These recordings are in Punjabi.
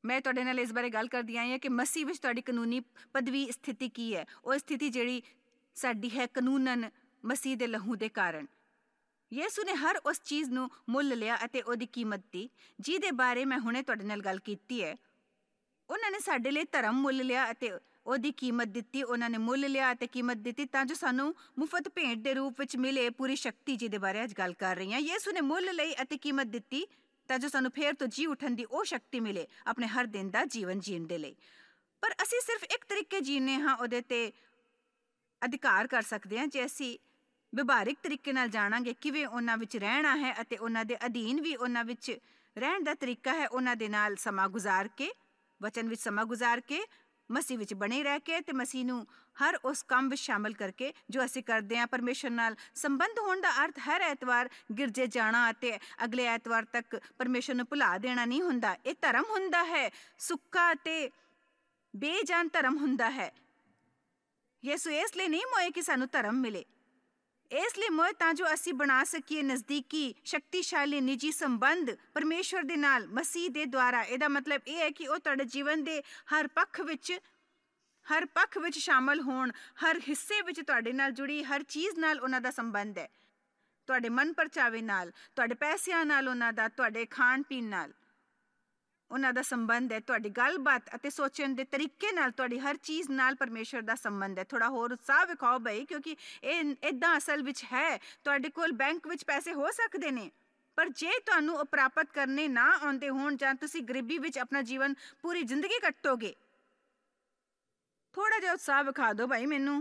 ਮੈਂ ਤੁਹਾਡੇ ਨਾਲ ਇਸ ਬਾਰੇ ਗੱਲ ਕਰਦੀ ਆਈ ਹਾਂ ਕਿ ਮਸੀਹ ਵਿੱਚ ਤੁਹਾਡੀ ਕਾਨੂੰਨੀ ਪਦਵੀ ਸਥਿਤੀ ਕੀ ਹੈ। ਉਹ ਸਥਿਤੀ ਜਿਹੜੀ ਸਾਡੀ ਹੈ ਕਾਨੂੰਨਨ ਮਸੀਹ ਦੇ ਲਹੂ ਦੇ ਕਾਰਨ। ਯਿਸੂ ਨੇ ਹਰ ਉਸ ਚੀਜ਼ ਨੂੰ ਮੁੱਲ ਲਿਆ ਅਤੇ ਉਹਦੀ ਕੀਮਤ ਦਿੱਤੀ ਜਿਹਦੇ ਬਾਰੇ ਮੈਂ ਹੁਣੇ ਤੁਹਾਡੇ ਨਾਲ ਗੱਲ ਕੀਤੀ ਹੈ। ਉਹਨਾਂ ਨੇ ਸਾਡੇ ਲਈ ਧਰਮ ਮੁੱਲ ਲਿਆ ਅਤੇ ਉਹਦੀ ਕੀਮਤ ਦਿੱਤੀ। ਉਹਨਾਂ ਨੇ ਮੁੱਲ ਲਿਆ ਅਤੇ ਕੀਮਤ ਦਿੱਤੀ ਤਾਂ ਜੋ ਸਾਨੂੰ ਮੁਫਤ ਭੇਂਟ ਦੇ ਰੂਪ ਵਿੱਚ ਮਿਲੇ ਪੂਰੀ ਸ਼ਕਤੀ, ਜਿਹਦੇ ਬਾਰੇ ਅੱਜ ਗੱਲ ਕਰ ਰਹੀ ਹਾਂ। ਯਿਸੂ ਨੇ ਮੁੱਲ ਲਈ ਅਤੇ ਕੀਮਤ ਦਿੱਤੀ ਤਾਂ ਜੋ ਸਾਨੂੰ ਫੇਰ ਤੋਂ ਜੀ ਉੱਠਣ ਦੀ ਉਹ ਸ਼ਕਤੀ ਮਿਲੇ ਆਪਣੇ ਹਰ ਦਿਨ ਦਾ ਜੀਵਨ ਜੀਣ ਦੇ ਲਈ। ਪਰ ਅਸੀਂ ਸਿਰਫ ਇੱਕ ਤਰੀਕੇ ਜੀਣੇ ਹਾਂ, ਉਹਦੇ ਤੇ ਅਧਿਕਾਰ ਕਰ ਸਕਦੇ ਹਾਂ ਜੇ ਅਸੀਂ ਵਿਵਹਾਰਿਕ ਤਰੀਕੇ ਨਾਲ ਜਾਣਾਂਗੇ ਕਿਵੇਂ ਉਹਨਾਂ ਵਿੱਚ ਰਹਿਣਾ ਹੈ ਅਤੇ ਉਹਨਾਂ ਦੇ ਅਧੀਨ ਵੀ ਉਹਨਾਂ ਵਿੱਚ ਰਹਿਣ ਦਾ ਤਰੀਕਾ ਹੈ। ਉਹਨਾਂ ਦੇ ਨਾਲ ਸਮਾਂ ਗੁਜ਼ਾਰ ਕੇ, ਵਚਨ ਵਿੱਚ ਸਮਾਂ ਗੁਜ਼ਾਰ ਕੇ, ਮਸੀਹ ਵਿੱਚ ਬਣੇ ਰਹਿ ਕੇ ਅਤੇ ਮਸੀਹ ਨੂੰ ਹਰ ਉਸ ਕੰਮ ਵਿੱਚ ਸ਼ਾਮਲ ਕਰਕੇ ਜੋ ਅਸੀਂ ਕਰਦੇ ਹਾਂ। ਪਰਮੇਸ਼ਰ ਨਾਲ ਸੰਬੰਧ ਹੋਣ ਦਾ ਅਰਥ ਹਰ ਐਤਵਾਰ ਗਿਰਜੇ ਜਾਣਾ ਅਤੇ ਅਗਲੇ ਐਤਵਾਰ ਤੱਕ ਪਰਮੇਸ਼ਰ ਨੂੰ ਭੁਲਾ ਦੇਣਾ ਨਹੀਂ ਹੁੰਦਾ। ਇਹ ਧਰਮ ਹੁੰਦਾ ਹੈ, ਸੁੱਕਾ ਅਤੇ ਬੇਜਾਨ ਧਰਮ ਹੁੰਦਾ ਹੈ। ਯਿਸੂ ਇਸ ਲਈ ਨਹੀਂ ਮੋਏ ਕਿ ਸਾਨੂੰ ਧਰਮ ਮਿਲੇ, ਇਸ ਲਈ ਮੋਏ ਤਾਂ ਜੋ ਅਸੀਂ ਬਣਾ ਸਕੀਏ ਨਜ਼ਦੀਕੀ, ਸ਼ਕਤੀਸ਼ਾਲੀ, ਨਿੱਜੀ ਸੰਬੰਧ ਪਰਮੇਸ਼ਵਰ ਦੇ ਨਾਲ ਮਸੀਹ ਦੇ ਦੁਆਰਾ। ਇਹਦਾ ਮਤਲਬ ਇਹ ਹੈ ਕਿ ਉਹ ਤੁਹਾਡੇ ਜੀਵਨ ਦੇ ਹਰ ਪੱਖ ਵਿੱਚ ਸ਼ਾਮਲ ਹੋਣ, ਹਰ ਹਿੱਸੇ ਵਿੱਚ ਤੁਹਾਡੇ ਨਾਲ ਜੁੜੀ ਹਰ ਚੀਜ਼ ਨਾਲ ਉਹਨਾਂ ਦਾ ਸੰਬੰਧ ਹੈ। ਤੁਹਾਡੇ ਮਨ ਪਰਚਾਵੇ ਨਾਲ, ਤੁਹਾਡੇ ਪੈਸਿਆਂ ਨਾਲ ਉਹਨਾਂ ਦਾ, ਤੁਹਾਡੇ ਖਾਣ ਪੀਣ ਨਾਲ ਉਹਨਾਂ ਦਾ ਸੰਬੰਧ ਹੈ। ਤੁਹਾਡੀ ਗੱਲਬਾਤ ਅਤੇ ਸੋਚਣ ਦੇ ਤਰੀਕੇ ਨਾਲ, ਤੁਹਾਡੀ ਹਰ ਚੀਜ਼ ਨਾਲ ਪਰਮੇਸ਼ਰ ਦਾ ਸੰਬੰਧ ਹੈ। ਥੋੜ੍ਹਾ ਹੋਰ ਉਤਸ਼ਾਹ ਵਿਖਾਓ ਬਈ, ਕਿਉਂਕਿ ਇਹ ਇੱਦਾਂ ਅਸਲ ਵਿੱਚ ਹੈ। ਤੁਹਾਡੇ ਕੋਲ ਬੈਂਕ ਵਿੱਚ ਪੈਸੇ ਹੋ ਸਕਦੇ ਨੇ, ਪਰ ਜੇ ਤੁਹਾਨੂੰ ਉਹ ਪ੍ਰਾਪਤ ਕਰਨੇ ਨਾ ਆਉਂਦੇ ਹੋਣ ਜਾਂ ਤੁਸੀਂ ਗਰੀਬੀ ਵਿੱਚ ਆਪਣਾ ਜੀਵਨ ਪੂਰੀ ਜ਼ਿੰਦਗੀ ਕੱਟੋਗੇ। ਥੋੜ੍ਹਾ ਜਿਹਾ ਉਤਸ਼ਾਹ ਵਿਖਾ ਦਿਓ ਭਾਈ ਮੈਨੂੰ।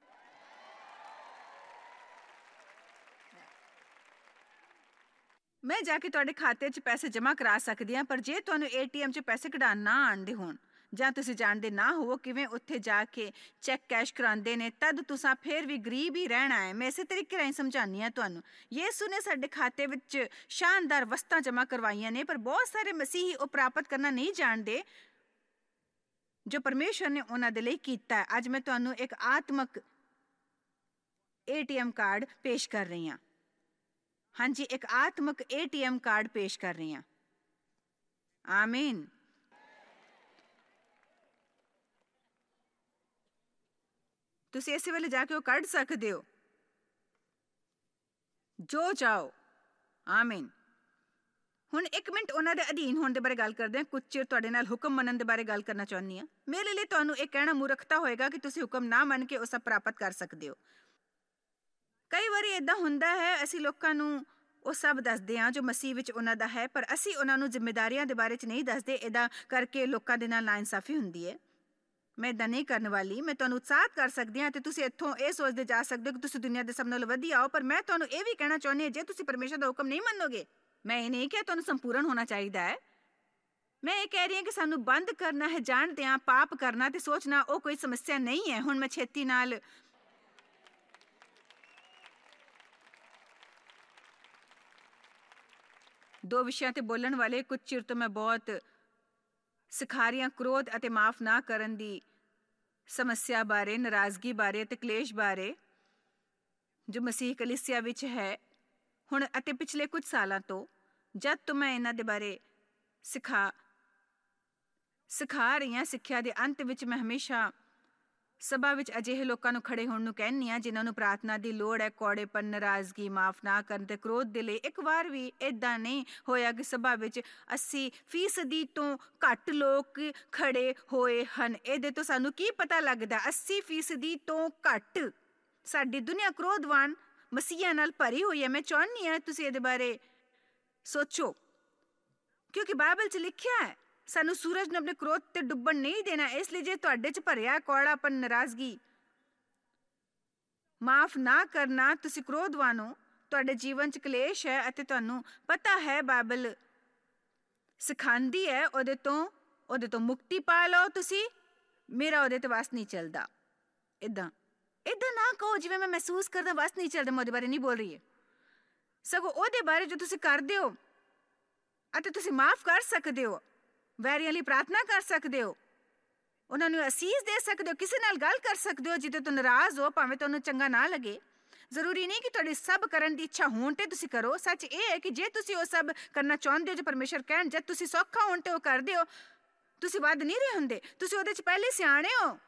ਮੈਂ ਜਾ ਕੇ ਤੁਹਾਡੇ ਖਾਤੇ 'ਚ ਪੈਸੇ ਜਮ੍ਹਾਂ ਕਰਾ ਸਕਦੀ ਹਾਂ, ਪਰ ਜੇ ਤੁਹਾਨੂੰ ATM 'ਚ ਪੈਸੇ ਕਢਾਉਣ ਨਾ ਆਉਂਦੇ ਹੋਣ ਜਾਂ ਤੁਸੀਂ ਜਾਣਦੇ ਨਾ ਹੋਵੋ ਕਿਵੇਂ ਉੱਥੇ ਜਾ ਕੇ ਚੈੱਕ ਕੈਸ਼ ਕਰਾਉਂਦੇ ਨੇ, ਤਦ ਤੁਸੀਂ ਫਿਰ ਵੀ ਗਰੀਬ ਹੀ ਰਹਿਣਾ ਹੈ। ਮੈਂ ਇਸੇ ਤਰੀਕੇ ਰਾਹੀਂ ਸਮਝਾਉਂਦੀ ਹਾਂ ਤੁਹਾਨੂੰ। ਯਿਸੂ ਨੇ ਸਾਡੇ ਖਾਤੇ ਵਿੱਚ ਸ਼ਾਨਦਾਰ ਵਸਤਾਂ ਜਮ੍ਹਾਂ ਕਰਵਾਈਆਂ ਨੇ, ਪਰ ਬਹੁਤ ਸਾਰੇ ਮਸੀਹੀ ਉਹ ਪ੍ਰਾਪਤ ਕਰਨਾ ਨਹੀਂ ਜਾਣਦੇ ਜੋ ਪਰਮੇਸ਼ਰ ਨੇ ਉਹਨਾਂ ਦੇ ਲਈ ਕੀਤਾ ਹੈ। ਅੱਜ ਮੈਂ ਤੁਹਾਨੂੰ ਇੱਕ ਆਤਮਕ ATM ਕਾਰਡ ਪੇਸ਼ ਕਰ ਰਹੀ ਹਾਂ। ਹਾਂਜੀ, ਇੱਕ ਆਤਮਕ ATM ਕਾਰਡ ਪੇਸ਼ ਕਰ ਰਹੀ ਹਾਂ। ਆਮੀਨ। ਤੁਸੀਂ ਇਸੇ ਵੇਲੇ ਜਾ ਕੇ ਉਹ ਕੱਢ ਸਕਦੇ ਹੋ ਜੋ ਚਾਹੋ। ਆਮੀਨ। ਹੁਣ 1 ਮਿੰਟ ਉਹਨਾਂ ਦੇ ਅਧੀਨ ਹੋਣ ਦੇ ਬਾਰੇ ਗੱਲ ਕਰਦੇ ਹਾਂ। ਕੁਝ ਚਿਰ ਤੁਹਾਡੇ ਨਾਲ ਹੁਕਮ ਮੰਨਣ ਦੇ ਬਾਰੇ ਗੱਲ ਕਰਨਾ ਚਾਹੁੰਦੀ ਹਾਂ। ਮੇਰੇ ਲਈ ਤੁਹਾਨੂੰ ਇਹ ਕਹਿਣਾ ਮੂਰਖਤਾ ਹੋਏਗਾ ਕਿ ਤੁਸੀਂ ਹੁਕਮ ਨਾ ਮੰਨ ਕੇ ਉਹ ਸਭ ਪ੍ਰਾਪਤ ਕਰ ਸਕਦੇ ਹੋ। ਕਈ ਵਾਰੀ ਇੱਦਾਂ ਹੁੰਦਾ ਹੈ, ਅਸੀਂ ਲੋਕਾਂ ਨੂੰ ਉਹ ਸਭ ਦੱਸਦੇ ਹਾਂ ਜੋ ਮਸੀਹ ਵਿੱਚ ਉਹਨਾਂ ਦਾ ਹੈ, ਪਰ ਅਸੀਂ ਉਹਨਾਂ ਨੂੰ ਜ਼ਿੰਮੇਦਾਰੀਆਂ ਦੇ ਬਾਰੇ 'ਚ ਨਹੀਂ ਦੱਸਦੇ। ਇੱਦਾਂ ਕਰਕੇ ਲੋਕਾਂ ਦੇ ਨਾਲ ਨਾਇਨਸਾਫੀ ਹੁੰਦੀ ਹੈ। ਮੈਂ ਇੱਦਾਂ ਨਹੀਂ ਕਰਨ ਵਾਲੀ। ਮੈਂ ਤੁਹਾਨੂੰ ਉਤਸ਼ਾਹਿਤ ਕਰ ਸਕਦੀ ਹਾਂ ਅਤੇ ਤੁਸੀਂ ਇੱਥੋਂ ਇਹ ਸੋਚਦੇ ਜਾ ਸਕਦੇ ਹੋ ਕਿ ਤੁਸੀਂ ਦੁਨੀਆ ਦੇ ਸਭ ਨਾਲੋਂ ਵਧੀਆ ਹੋ, ਪਰ ਮੈਂ ਤੁਹਾਨੂੰ ਇਹ ਵੀ ਕਹਿਣਾ ਚਾਹੁੰਦੀ ਹਾਂ, ਜੇ ਤੁਸੀਂ ਪਰਮੇਸ਼ਰ ਦਾ ਹੁਕਮ ਨਹੀਂ ਮੰਨੋਗੇ, ਮੈਂ ਇਹ ਨਹੀਂ ਕਿਹਾ ਤੁਹਾਨੂੰ ਸੰਪੂਰਨ ਹੋਣਾ ਚਾਹੀਦਾ ਹੈ। ਮੈਂ ਇਹ ਕਹਿ ਰਹੀ ਹਾਂ ਕਿ ਸਾਨੂੰ ਬੰਦ ਕਰਨਾ ਹੈ ਜਾਣਦੇ ਹਾਂ ਪਾਪ ਕਰਨਾ ਅਤੇ ਸੋਚਣਾ ਉਹ ਕੋਈ ਸਮੱਸਿਆ ਨਹੀਂ ਹੈ। ਹੁਣ ਮੈਂ ਛੇਤੀ ਨਾਲ ਦੋ ਵਿਸ਼ਿਆਂ ਤੇ ਬੋਲਣ ਵਾਲੇ ਕੁਝ ਚਿਰ ਤੋਂ ਮੈਂ ਬਹੁਤ ਸਿਖਾ ਰਹੀ ਹਾਂ, ਕ੍ਰੋਧ ਅਤੇ ਮਾਫ਼ ਨਾ ਕਰਨ ਦੀ ਸਮੱਸਿਆ ਬਾਰੇ, ਨਾਰਾਜ਼ਗੀ ਬਾਰੇ ਅਤੇ ਕਲੇਸ਼ ਬਾਰੇ ਜੋ ਮਸੀਹ ਕਲੀਸਿਆ ਵਿੱਚ ਹੈ ਹੁਣ ਅਤੇ ਪਿਛਲੇ ਕੁਝ ਸਾਲਾਂ ਤੋਂ। ਜਦ ਤੋਂ ਮੈਂ ਇਹਨਾਂ ਦੇ ਬਾਰੇ ਸਿਖਾ ਰਹੀ ਹਾਂ, ਸਿੱਖਿਆ ਦੇ ਅੰਤ ਵਿੱਚ ਮੈਂ ਹਮੇਸ਼ਾ ਸਭਾ ਵਿੱਚ ਅਜਿਹੇ ਲੋਕਾਂ ਨੂੰ ਖੜੇ ਹੋਣ ਨੂੰ ਕਹਿੰਦੀ ਹਾਂ ਜਿਨ੍ਹਾਂ ਨੂੰ ਪ੍ਰਾਰਥਨਾ ਦੀ ਲੋੜ ਹੈ। ਕੌੜੇਪਨ, ਨਾਰਾਜ਼ਗੀ, ਮਾਫ਼ ਨਾ ਕਰਨ ਤੇ ਕ੍ਰੋਧ ਦੇ ਲਈ ਇੱਕ ਵਾਰ ਵੀ ਇੱਦਾਂ ਨਹੀਂ ਹੋਇਆ ਕਿ ਸਭਾ ਵਿੱਚ 80% ਤੋਂ ਘੱਟ ਲੋਕ ਖੜੇ ਹੋਏ ਹਨ। ਇਹਦੇ ਤੋਂ ਸਾਨੂੰ ਕੀ ਪਤਾ ਲੱਗਦਾ? 80% ਤੋਂ ਘੱਟ। ਸਾਡੀ ਦੁਨੀਆ ਕ੍ਰੋਧਵਾਨ ਮਸੀਹਾਂ ਨਾਲ ਭਰੀ ਹੋਈ ਹੈ। ਮੈਂ ਚਾਹੁੰਦੀ ਹਾਂ ਤੁਸੀਂ ਇਹਦੇ ਬਾਰੇ ਸੋਚੋ, ਕਿਉਂਕਿ ਬਾਈਬਲ 'ਚ ਲਿਖਿਆ ਹੈ ਸਾਨੂੰ ਸੂਰਜ ਨੂੰ ਆਪਣੇ ਕ੍ਰੋਧ ਤੇ ਡੁੱਬਣ ਨਹੀਂ ਦੇਣਾ। ਇਸ ਲਈ ਜੇ ਤੁਹਾਡੇ 'ਚ ਭਰਿਆ ਕੌੜਾਪਨ, ਨਾਰਾਜ਼ਗੀ, ਮਾਫ਼ ਨਾ ਕਰਨਾ, ਤੁਸੀਂ ਕ੍ਰੋਧਵਾਨ ਹੋ, ਤੁਹਾਡੇ ਜੀਵਨ 'ਚ ਕਲੇਸ਼ ਹੈ ਅਤੇ ਤੁਹਾਨੂੰ ਪਤਾ ਹੈ ਬਾਈਬਲ ਸਿਖਾਉਂਦੀ ਹੈ ਉਹਦੇ ਤੋਂ ਮੁਕਤੀ ਪਾ ਲਓ ਤੁਸੀਂ। ਮੇਰਾ ਉਹਦੇ 'ਤੇ ਵਸ ਨਹੀਂ ਚੱਲਦਾ। ਇੱਦਾਂ ਨਾ ਕਹੋ ਜਿਵੇਂ ਮੈਂ ਮਹਿਸੂਸ ਕਰਦਾ ਵਸ ਨਹੀਂ ਚੱਲਦਾ। ਮੈਂ ਉਹਦੇ ਬਾਰੇ ਨਹੀਂ ਬੋਲ ਰਹੀ ਹੈ, ਸਗੋਂ ਉਹਦੇ ਬਾਰੇ ਜੋ ਤੁਸੀਂ ਕਰਦੇ ਹੋ ਅਤੇ ਤੁਸੀਂ ਮਾਫ਼ ਕਰ ਸਕਦੇ ਹੋ, ਵੈਰੀਆਂ ਲਈ ਪ੍ਰਾਰਥਨਾ ਕਰ ਸਕਦੇ ਹੋ, ਉਹਨਾਂ ਨੂੰ ਅਸੀਸ ਦੇ ਸਕਦੇ ਹੋ, ਕਿਸੇ ਨਾਲ ਗੱਲ ਕਰ ਸਕਦੇ ਹੋ ਜਿਹਦੇ ਤੋਂ ਨਾਰਾਜ਼ ਹੋ, ਭਾਵੇਂ ਤੁਹਾਨੂੰ ਚੰਗਾ ਨਾ ਲੱਗੇ। ਜ਼ਰੂਰੀ ਨਹੀਂ ਕਿ ਤੁਹਾਡੀ ਸਭ ਕਰਨ ਦੀ ਇੱਛਾ ਹੋਣ 'ਤੇ ਤੁਸੀਂ ਕਰੋ। ਸੱਚ ਇਹ ਹੈ ਕਿ ਜੇ ਤੁਸੀਂ ਉਹ ਸਭ ਕਰਨਾ ਚਾਹੁੰਦੇ ਹੋ ਜੋ ਪਰਮੇਸ਼ਰ ਕਹਿਣ, ਜਦ ਤੁਸੀਂ ਸੌਖਾ ਹੋਣ 'ਤੇ ਉਹ ਕਰਦੇ ਹੋ, ਤੁਸੀਂ ਵੱਧ ਨਹੀਂ ਰਹੇ ਹੁੰਦੇ, ਤੁਸੀਂ ਉਹਦੇ 'ਚ ਪਹਿਲੇ ਸਿਆਣੇ ਹੋ।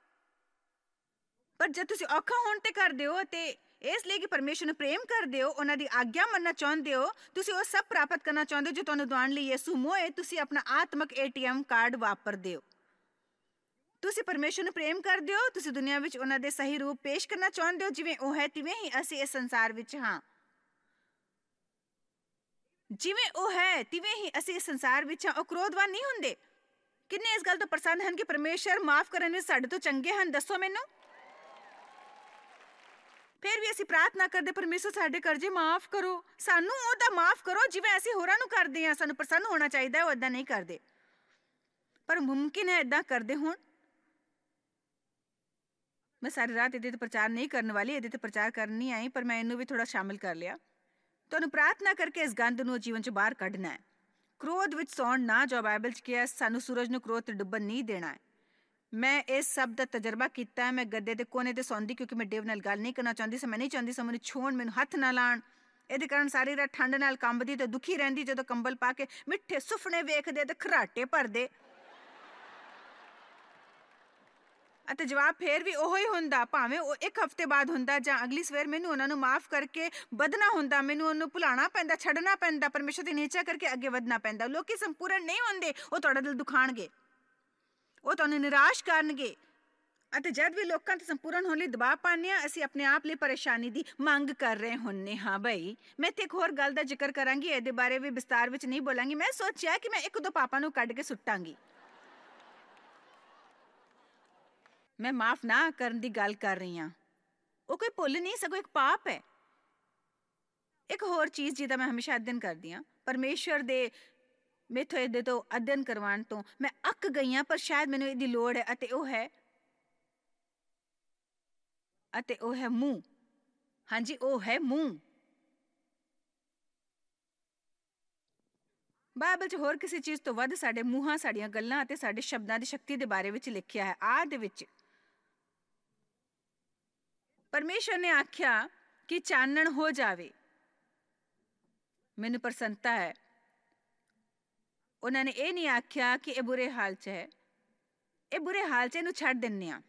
ਪਰ ਜਦ ਤੁਸੀਂ ਔਖਾ ਹੋਣ ਤੇ ਕਰਦੇ ਹੋ ਅਤੇ ਇਸ ਲਈ ਕਿ ਪਰਮੇਸ਼ਰ ਨੂੰ ਪ੍ਰੇਮ ਕਰਦੇ ਹੋ, ਉਹਨਾਂ ਦੀ ਆਗਿਆ ਮੰਨਣਾ ਚਾਹੁੰਦੇ ਹੋ, ਤੁਸੀਂ ਉਹ ਸਭ ਪ੍ਰਾਪਤ ਕਰਨਾ ਚਾਹੁੰਦੇ ਹੋ ਜੋ ਤੁਹਾਨੂੰ ਦਿਵਾਉਣ ਲਈ ਯਿਸੂ ਮੋਏ, ਤੁਸੀਂ ਆਪਣਾ ਆਤਮਕ ATM ਕਾਰਡ ਵਾਪਰਦੇ ਹੋ। ਤੁਸੀਂ ਪਰਮੇਸ਼ਰ ਨੂੰ ਪ੍ਰੇਮ ਕਰਦੇ ਹੋ, ਤੁਸੀਂ ਦੁਨੀਆ ਵਿੱਚ ਉਹਨਾਂ ਦੇ ਸਹੀ ਰੂਪ ਪੇਸ਼ ਕਰਨਾ ਚਾਹੁੰਦੇ ਹੋ। ਜਿਵੇਂ ਉਹ ਹੈ ਤਿਵੇਂ ਹੀ ਅਸੀਂ ਇਸ ਸੰਸਾਰ ਵਿੱਚ ਹਾਂ। ਜਿਵੇਂ ਉਹ ਹੈ ਤਿਵੇਂ ਹੀ ਅਸੀਂ ਇਸ ਸੰਸਾਰ ਵਿੱਚ ਹਾਂ। ਉਹ ਕ੍ਰੋਧਵਾਨ ਨਹੀਂ ਹੁੰਦੇ। ਕਿੰਨੇ ਇਸ ਗੱਲ ਤੋਂ ਪ੍ਰਸੰਨ ਹਨ ਕਿ ਪਰਮੇਸ਼ਰ ਮਾਫ ਕਰਨ ਵਿੱਚ ਸਾਡੇ ਤੋਂ ਚੰਗੇ ਹਨ? ਦੱਸੋ ਮੈਨੂੰ। ਫਿਰ ਵੀ ਅਸੀਂ ਪ੍ਰਾਰਥਨਾ ਕਰਦੇ, ਪਰਮੇਸ਼ਰ ਸਾਡੇ ਕਰਜ਼ੇ ਮਾਫ ਕਰੋ, ਸਾਨੂੰ ਉਹਦਾ ਮਾਫ ਕਰੋ ਜਿਵੇਂ ਅਸੀਂ ਹੋਰਾਂ ਨੂੰ ਕਰਦੇ ਹਾਂ। ਸਾਨੂੰ ਪ੍ਰਸੰਨ ਹੋਣਾ ਚਾਹੀਦਾ ਹੈ, ਉਹ ਏਦਾਂ ਨਹੀਂ ਕਰਦੇ। ਪਰ ਮੁਮਕਿਨ ਹੈ ਏਦਾਂ ਕਰਦੇ ਹੋਣ। ਮੈਂ ਸਾਰੀ ਰਾਤ ਇਹਦੇ ਤੇ ਪ੍ਰਚਾਰ ਨਹੀਂ ਕਰਨ ਵਾਲੀ, ਇਹਦੇ ਤੇ ਪ੍ਰਚਾਰ ਕਰਨ ਨਹੀਂ ਆਈ, ਪਰ ਮੈਂ ਇਹਨੂੰ ਵੀ ਥੋੜਾ ਸ਼ਾਮਿਲ ਕਰ ਲਿਆ। ਤੁਹਾਨੂੰ ਪ੍ਰਾਰਥਨਾ ਕਰਕੇ ਇਸ ਗੰਦ ਨੂੰ ਜੀਵਨ 'ਚ ਬਾਹਰ ਕੱਢਣਾ ਹੈ। ਕ੍ਰੋਧ ਵਿੱਚ ਸੌਣ ਨਾ, ਜੋ ਬਾਈਬਲ 'ਚ ਕਿਹਾ, ਸਾਨੂੰ ਸੂਰਜ ਨੂੰ ਕ੍ਰੋਧ ਤੇ ਡੁੱਬਣ ਨਹੀਂ ਦੇਣਾ ਹੈ। ਮੈਂ ਇਸ ਸਭ ਦਾ ਤਜਰਬਾ ਕੀਤਾ ਹੈ। ਮੈਂ ਗੱਦੇ ਦੇ ਕੋਨੇ ਤੇ ਸੌਂਦੀ ਕਿਉਂਕਿ ਮੈਂ ਡੇਵ ਨਾਲ ਗੱਲ ਨਹੀਂ ਕਰਨਾ ਚਾਹੁੰਦੀ ਸੀ। ਮੈਂ ਨਹੀਂ ਚਾਹੁੰਦੀ ਸੀ ਮੈਨੂੰ ਛੂਹਣ, ਮੈਨੂੰ ਹੱਥ ਨਾ ਲਾਉਣ। ਇਹਦੇ ਕਾਰਨ ਸਾਰੀ ਰਾਤ ਠੰਡ ਨਾਲ ਕੰਬਦੀ ਤੇ ਦੁਖੀ ਰਹਿੰਦੀ। ਜਦੋਂ ਕੰਬਲ ਪਾ ਕੇ ਮਿੱਠੇ ਸੁਪਨੇ ਵੇਖਦੇ ਤੇ ਖਰਾਟੇ ਭਰਦੇ ਅਤੇ ਜਵਾਬ ਫੇਰ ਵੀ ਉਹੋ ਹੀ ਹੁੰਦਾ, ਭਾਵੇਂ ਉਹ 1 ਹਫ਼ਤੇ ਬਾਅਦ ਹੁੰਦਾ ਜਾਂ ਅਗਲੀ ਸਵੇਰ। ਮੈਨੂੰ ਉਹਨਾਂ ਨੂੰ ਮਾਫ ਕਰਕੇ ਵਧਣਾ ਹੁੰਦਾ, ਮੈਨੂੰ ਉਹਨੂੰ ਭੁਲਾਉਣਾ ਪੈਂਦਾ, ਛੱਡਣਾ ਪੈਂਦਾ, ਪਰਮੇਸ਼ਰ ਦੀ ਨੀਚਾ ਕਰਕੇ ਅੱਗੇ ਵਧਣਾ ਪੈਂਦਾ। ਲੋਕੀ ਸੰਪੂਰਨ ਨਹੀਂ ਹੁੰਦੇ, ਉਹ ਤੁਹਾਡਾ ਦਿਲ ਦੁਖਾਣਗੇ, ਉਹ ਤੁਹਾਨੂੰ ਨਿਰਾਸ਼ ਕਰਨਗੇ। ਅਤੇ ਜਦ ਵੀ ਲੋਕਾਂ ਤੇ ਸੰਪੂਰਨ ਹੋਣ ਲਈ ਦਬਾਅ ਪਾਉਂਦੇ ਹਾਂ, ਅਸੀਂ ਆਪਣੇ ਆਪ ਲਈ ਪਰੇਸ਼ਾਨੀ ਦੀ ਮੰਗ ਕਰ ਰਹੇ ਹੁੰਦੇ ਹਾਂ। ਬਈ ਮੈਂ ਇੱਥੇ ਇੱਕ ਹੋਰ ਗੱਲ ਦਾ ਜ਼ਿਕਰ ਕਰਾਂਗੀ, ਇਹਦੇ ਬਾਰੇ ਵੀ ਵਿਸਤਾਰ ਵਿੱਚ ਨਹੀਂ ਬੋਲਾਂਗੀ। ਮੈਂ ਸੋਚਿਆ ਕਿ ਮੈਂ 1-2 ਪਾਪਾਂ ਨੂੰ ਕੱਢ ਕੇ ਸੁੱਟਾਂਗੀ। ਮੈਂ ਮਾਫ ਨਾ ਕਰਨ ਦੀ ਗੱਲ ਕਰ ਰਹੀ ਹਾਂ। ਉਹ ਕੋਈ ਭੁੱਲ ਨਹੀਂ, ਸਗੋਂ ਇੱਕ ਪਾਪ ਹੈ। ਇੱਕ ਹੋਰ ਚੀਜ਼ ਜਿਹਦਾ ਮੈਂ ਹਮੇਸ਼ਾ ਅਧਿਐਨ ਕਰਦੀ ਹਾਂ, ਪਰਮੇਸ਼ਰ ਦੇ ਮੈਥੋਂ ਇਹਦੇ ਤੋਂ ਅਧਿਐਨ ਕਰਵਾਉਣ ਤੋਂ ਮੈਂ ਅੱਕ ਗਈ ਹਾਂ, ਪਰ ਸ਼ਾਇਦ ਮੈਨੂੰ ਇਹਦੀ ਲੋੜ ਹੈ, ਅਤੇ ਉਹ ਹੈ ਮੂੰਹ। ਹਾਂਜੀ, ਉਹ ਹੈ ਮੂੰਹ। ਬਾਈਬਲ 'ਚ ਹੋਰ ਕਿਸੇ ਚੀਜ਼ ਤੋਂ ਵੱਧ ਸਾਡੇ ਮੂੰਹਾਂ, ਸਾਡੀਆਂ ਗੱਲਾਂ ਅਤੇ ਸਾਡੇ ਸ਼ਬਦਾਂ ਦੀ ਸ਼ਕਤੀ ਦੇ ਬਾਰੇ ਵਿੱਚ ਲਿਖਿਆ ਹੈ। ਆਦਿ ਵਿੱਚ ਪਰਮੇਸ਼ਰ ਨੇ ਆਖਿਆ ਕਿ ਚਾਨਣ ਹੋ ਜਾਵੇ। ਮੈਨੂੰ ਪ੍ਰਸੰਨਤਾ ਹੈ ਉਹਨਾਂ ਨੇ ਇਹ ਨਹੀਂ ਆਖਿਆ ਕਿ ਇਹ ਬੁਰੇ ਹਾਲ 'ਚ ਹੈ। ਇਹ ਬੁਰੇ ਹਾਲ 'ਚ ਇਹਨੂੰ ਛੱਡ ਦਿੰਦੇ ਹਾਂ।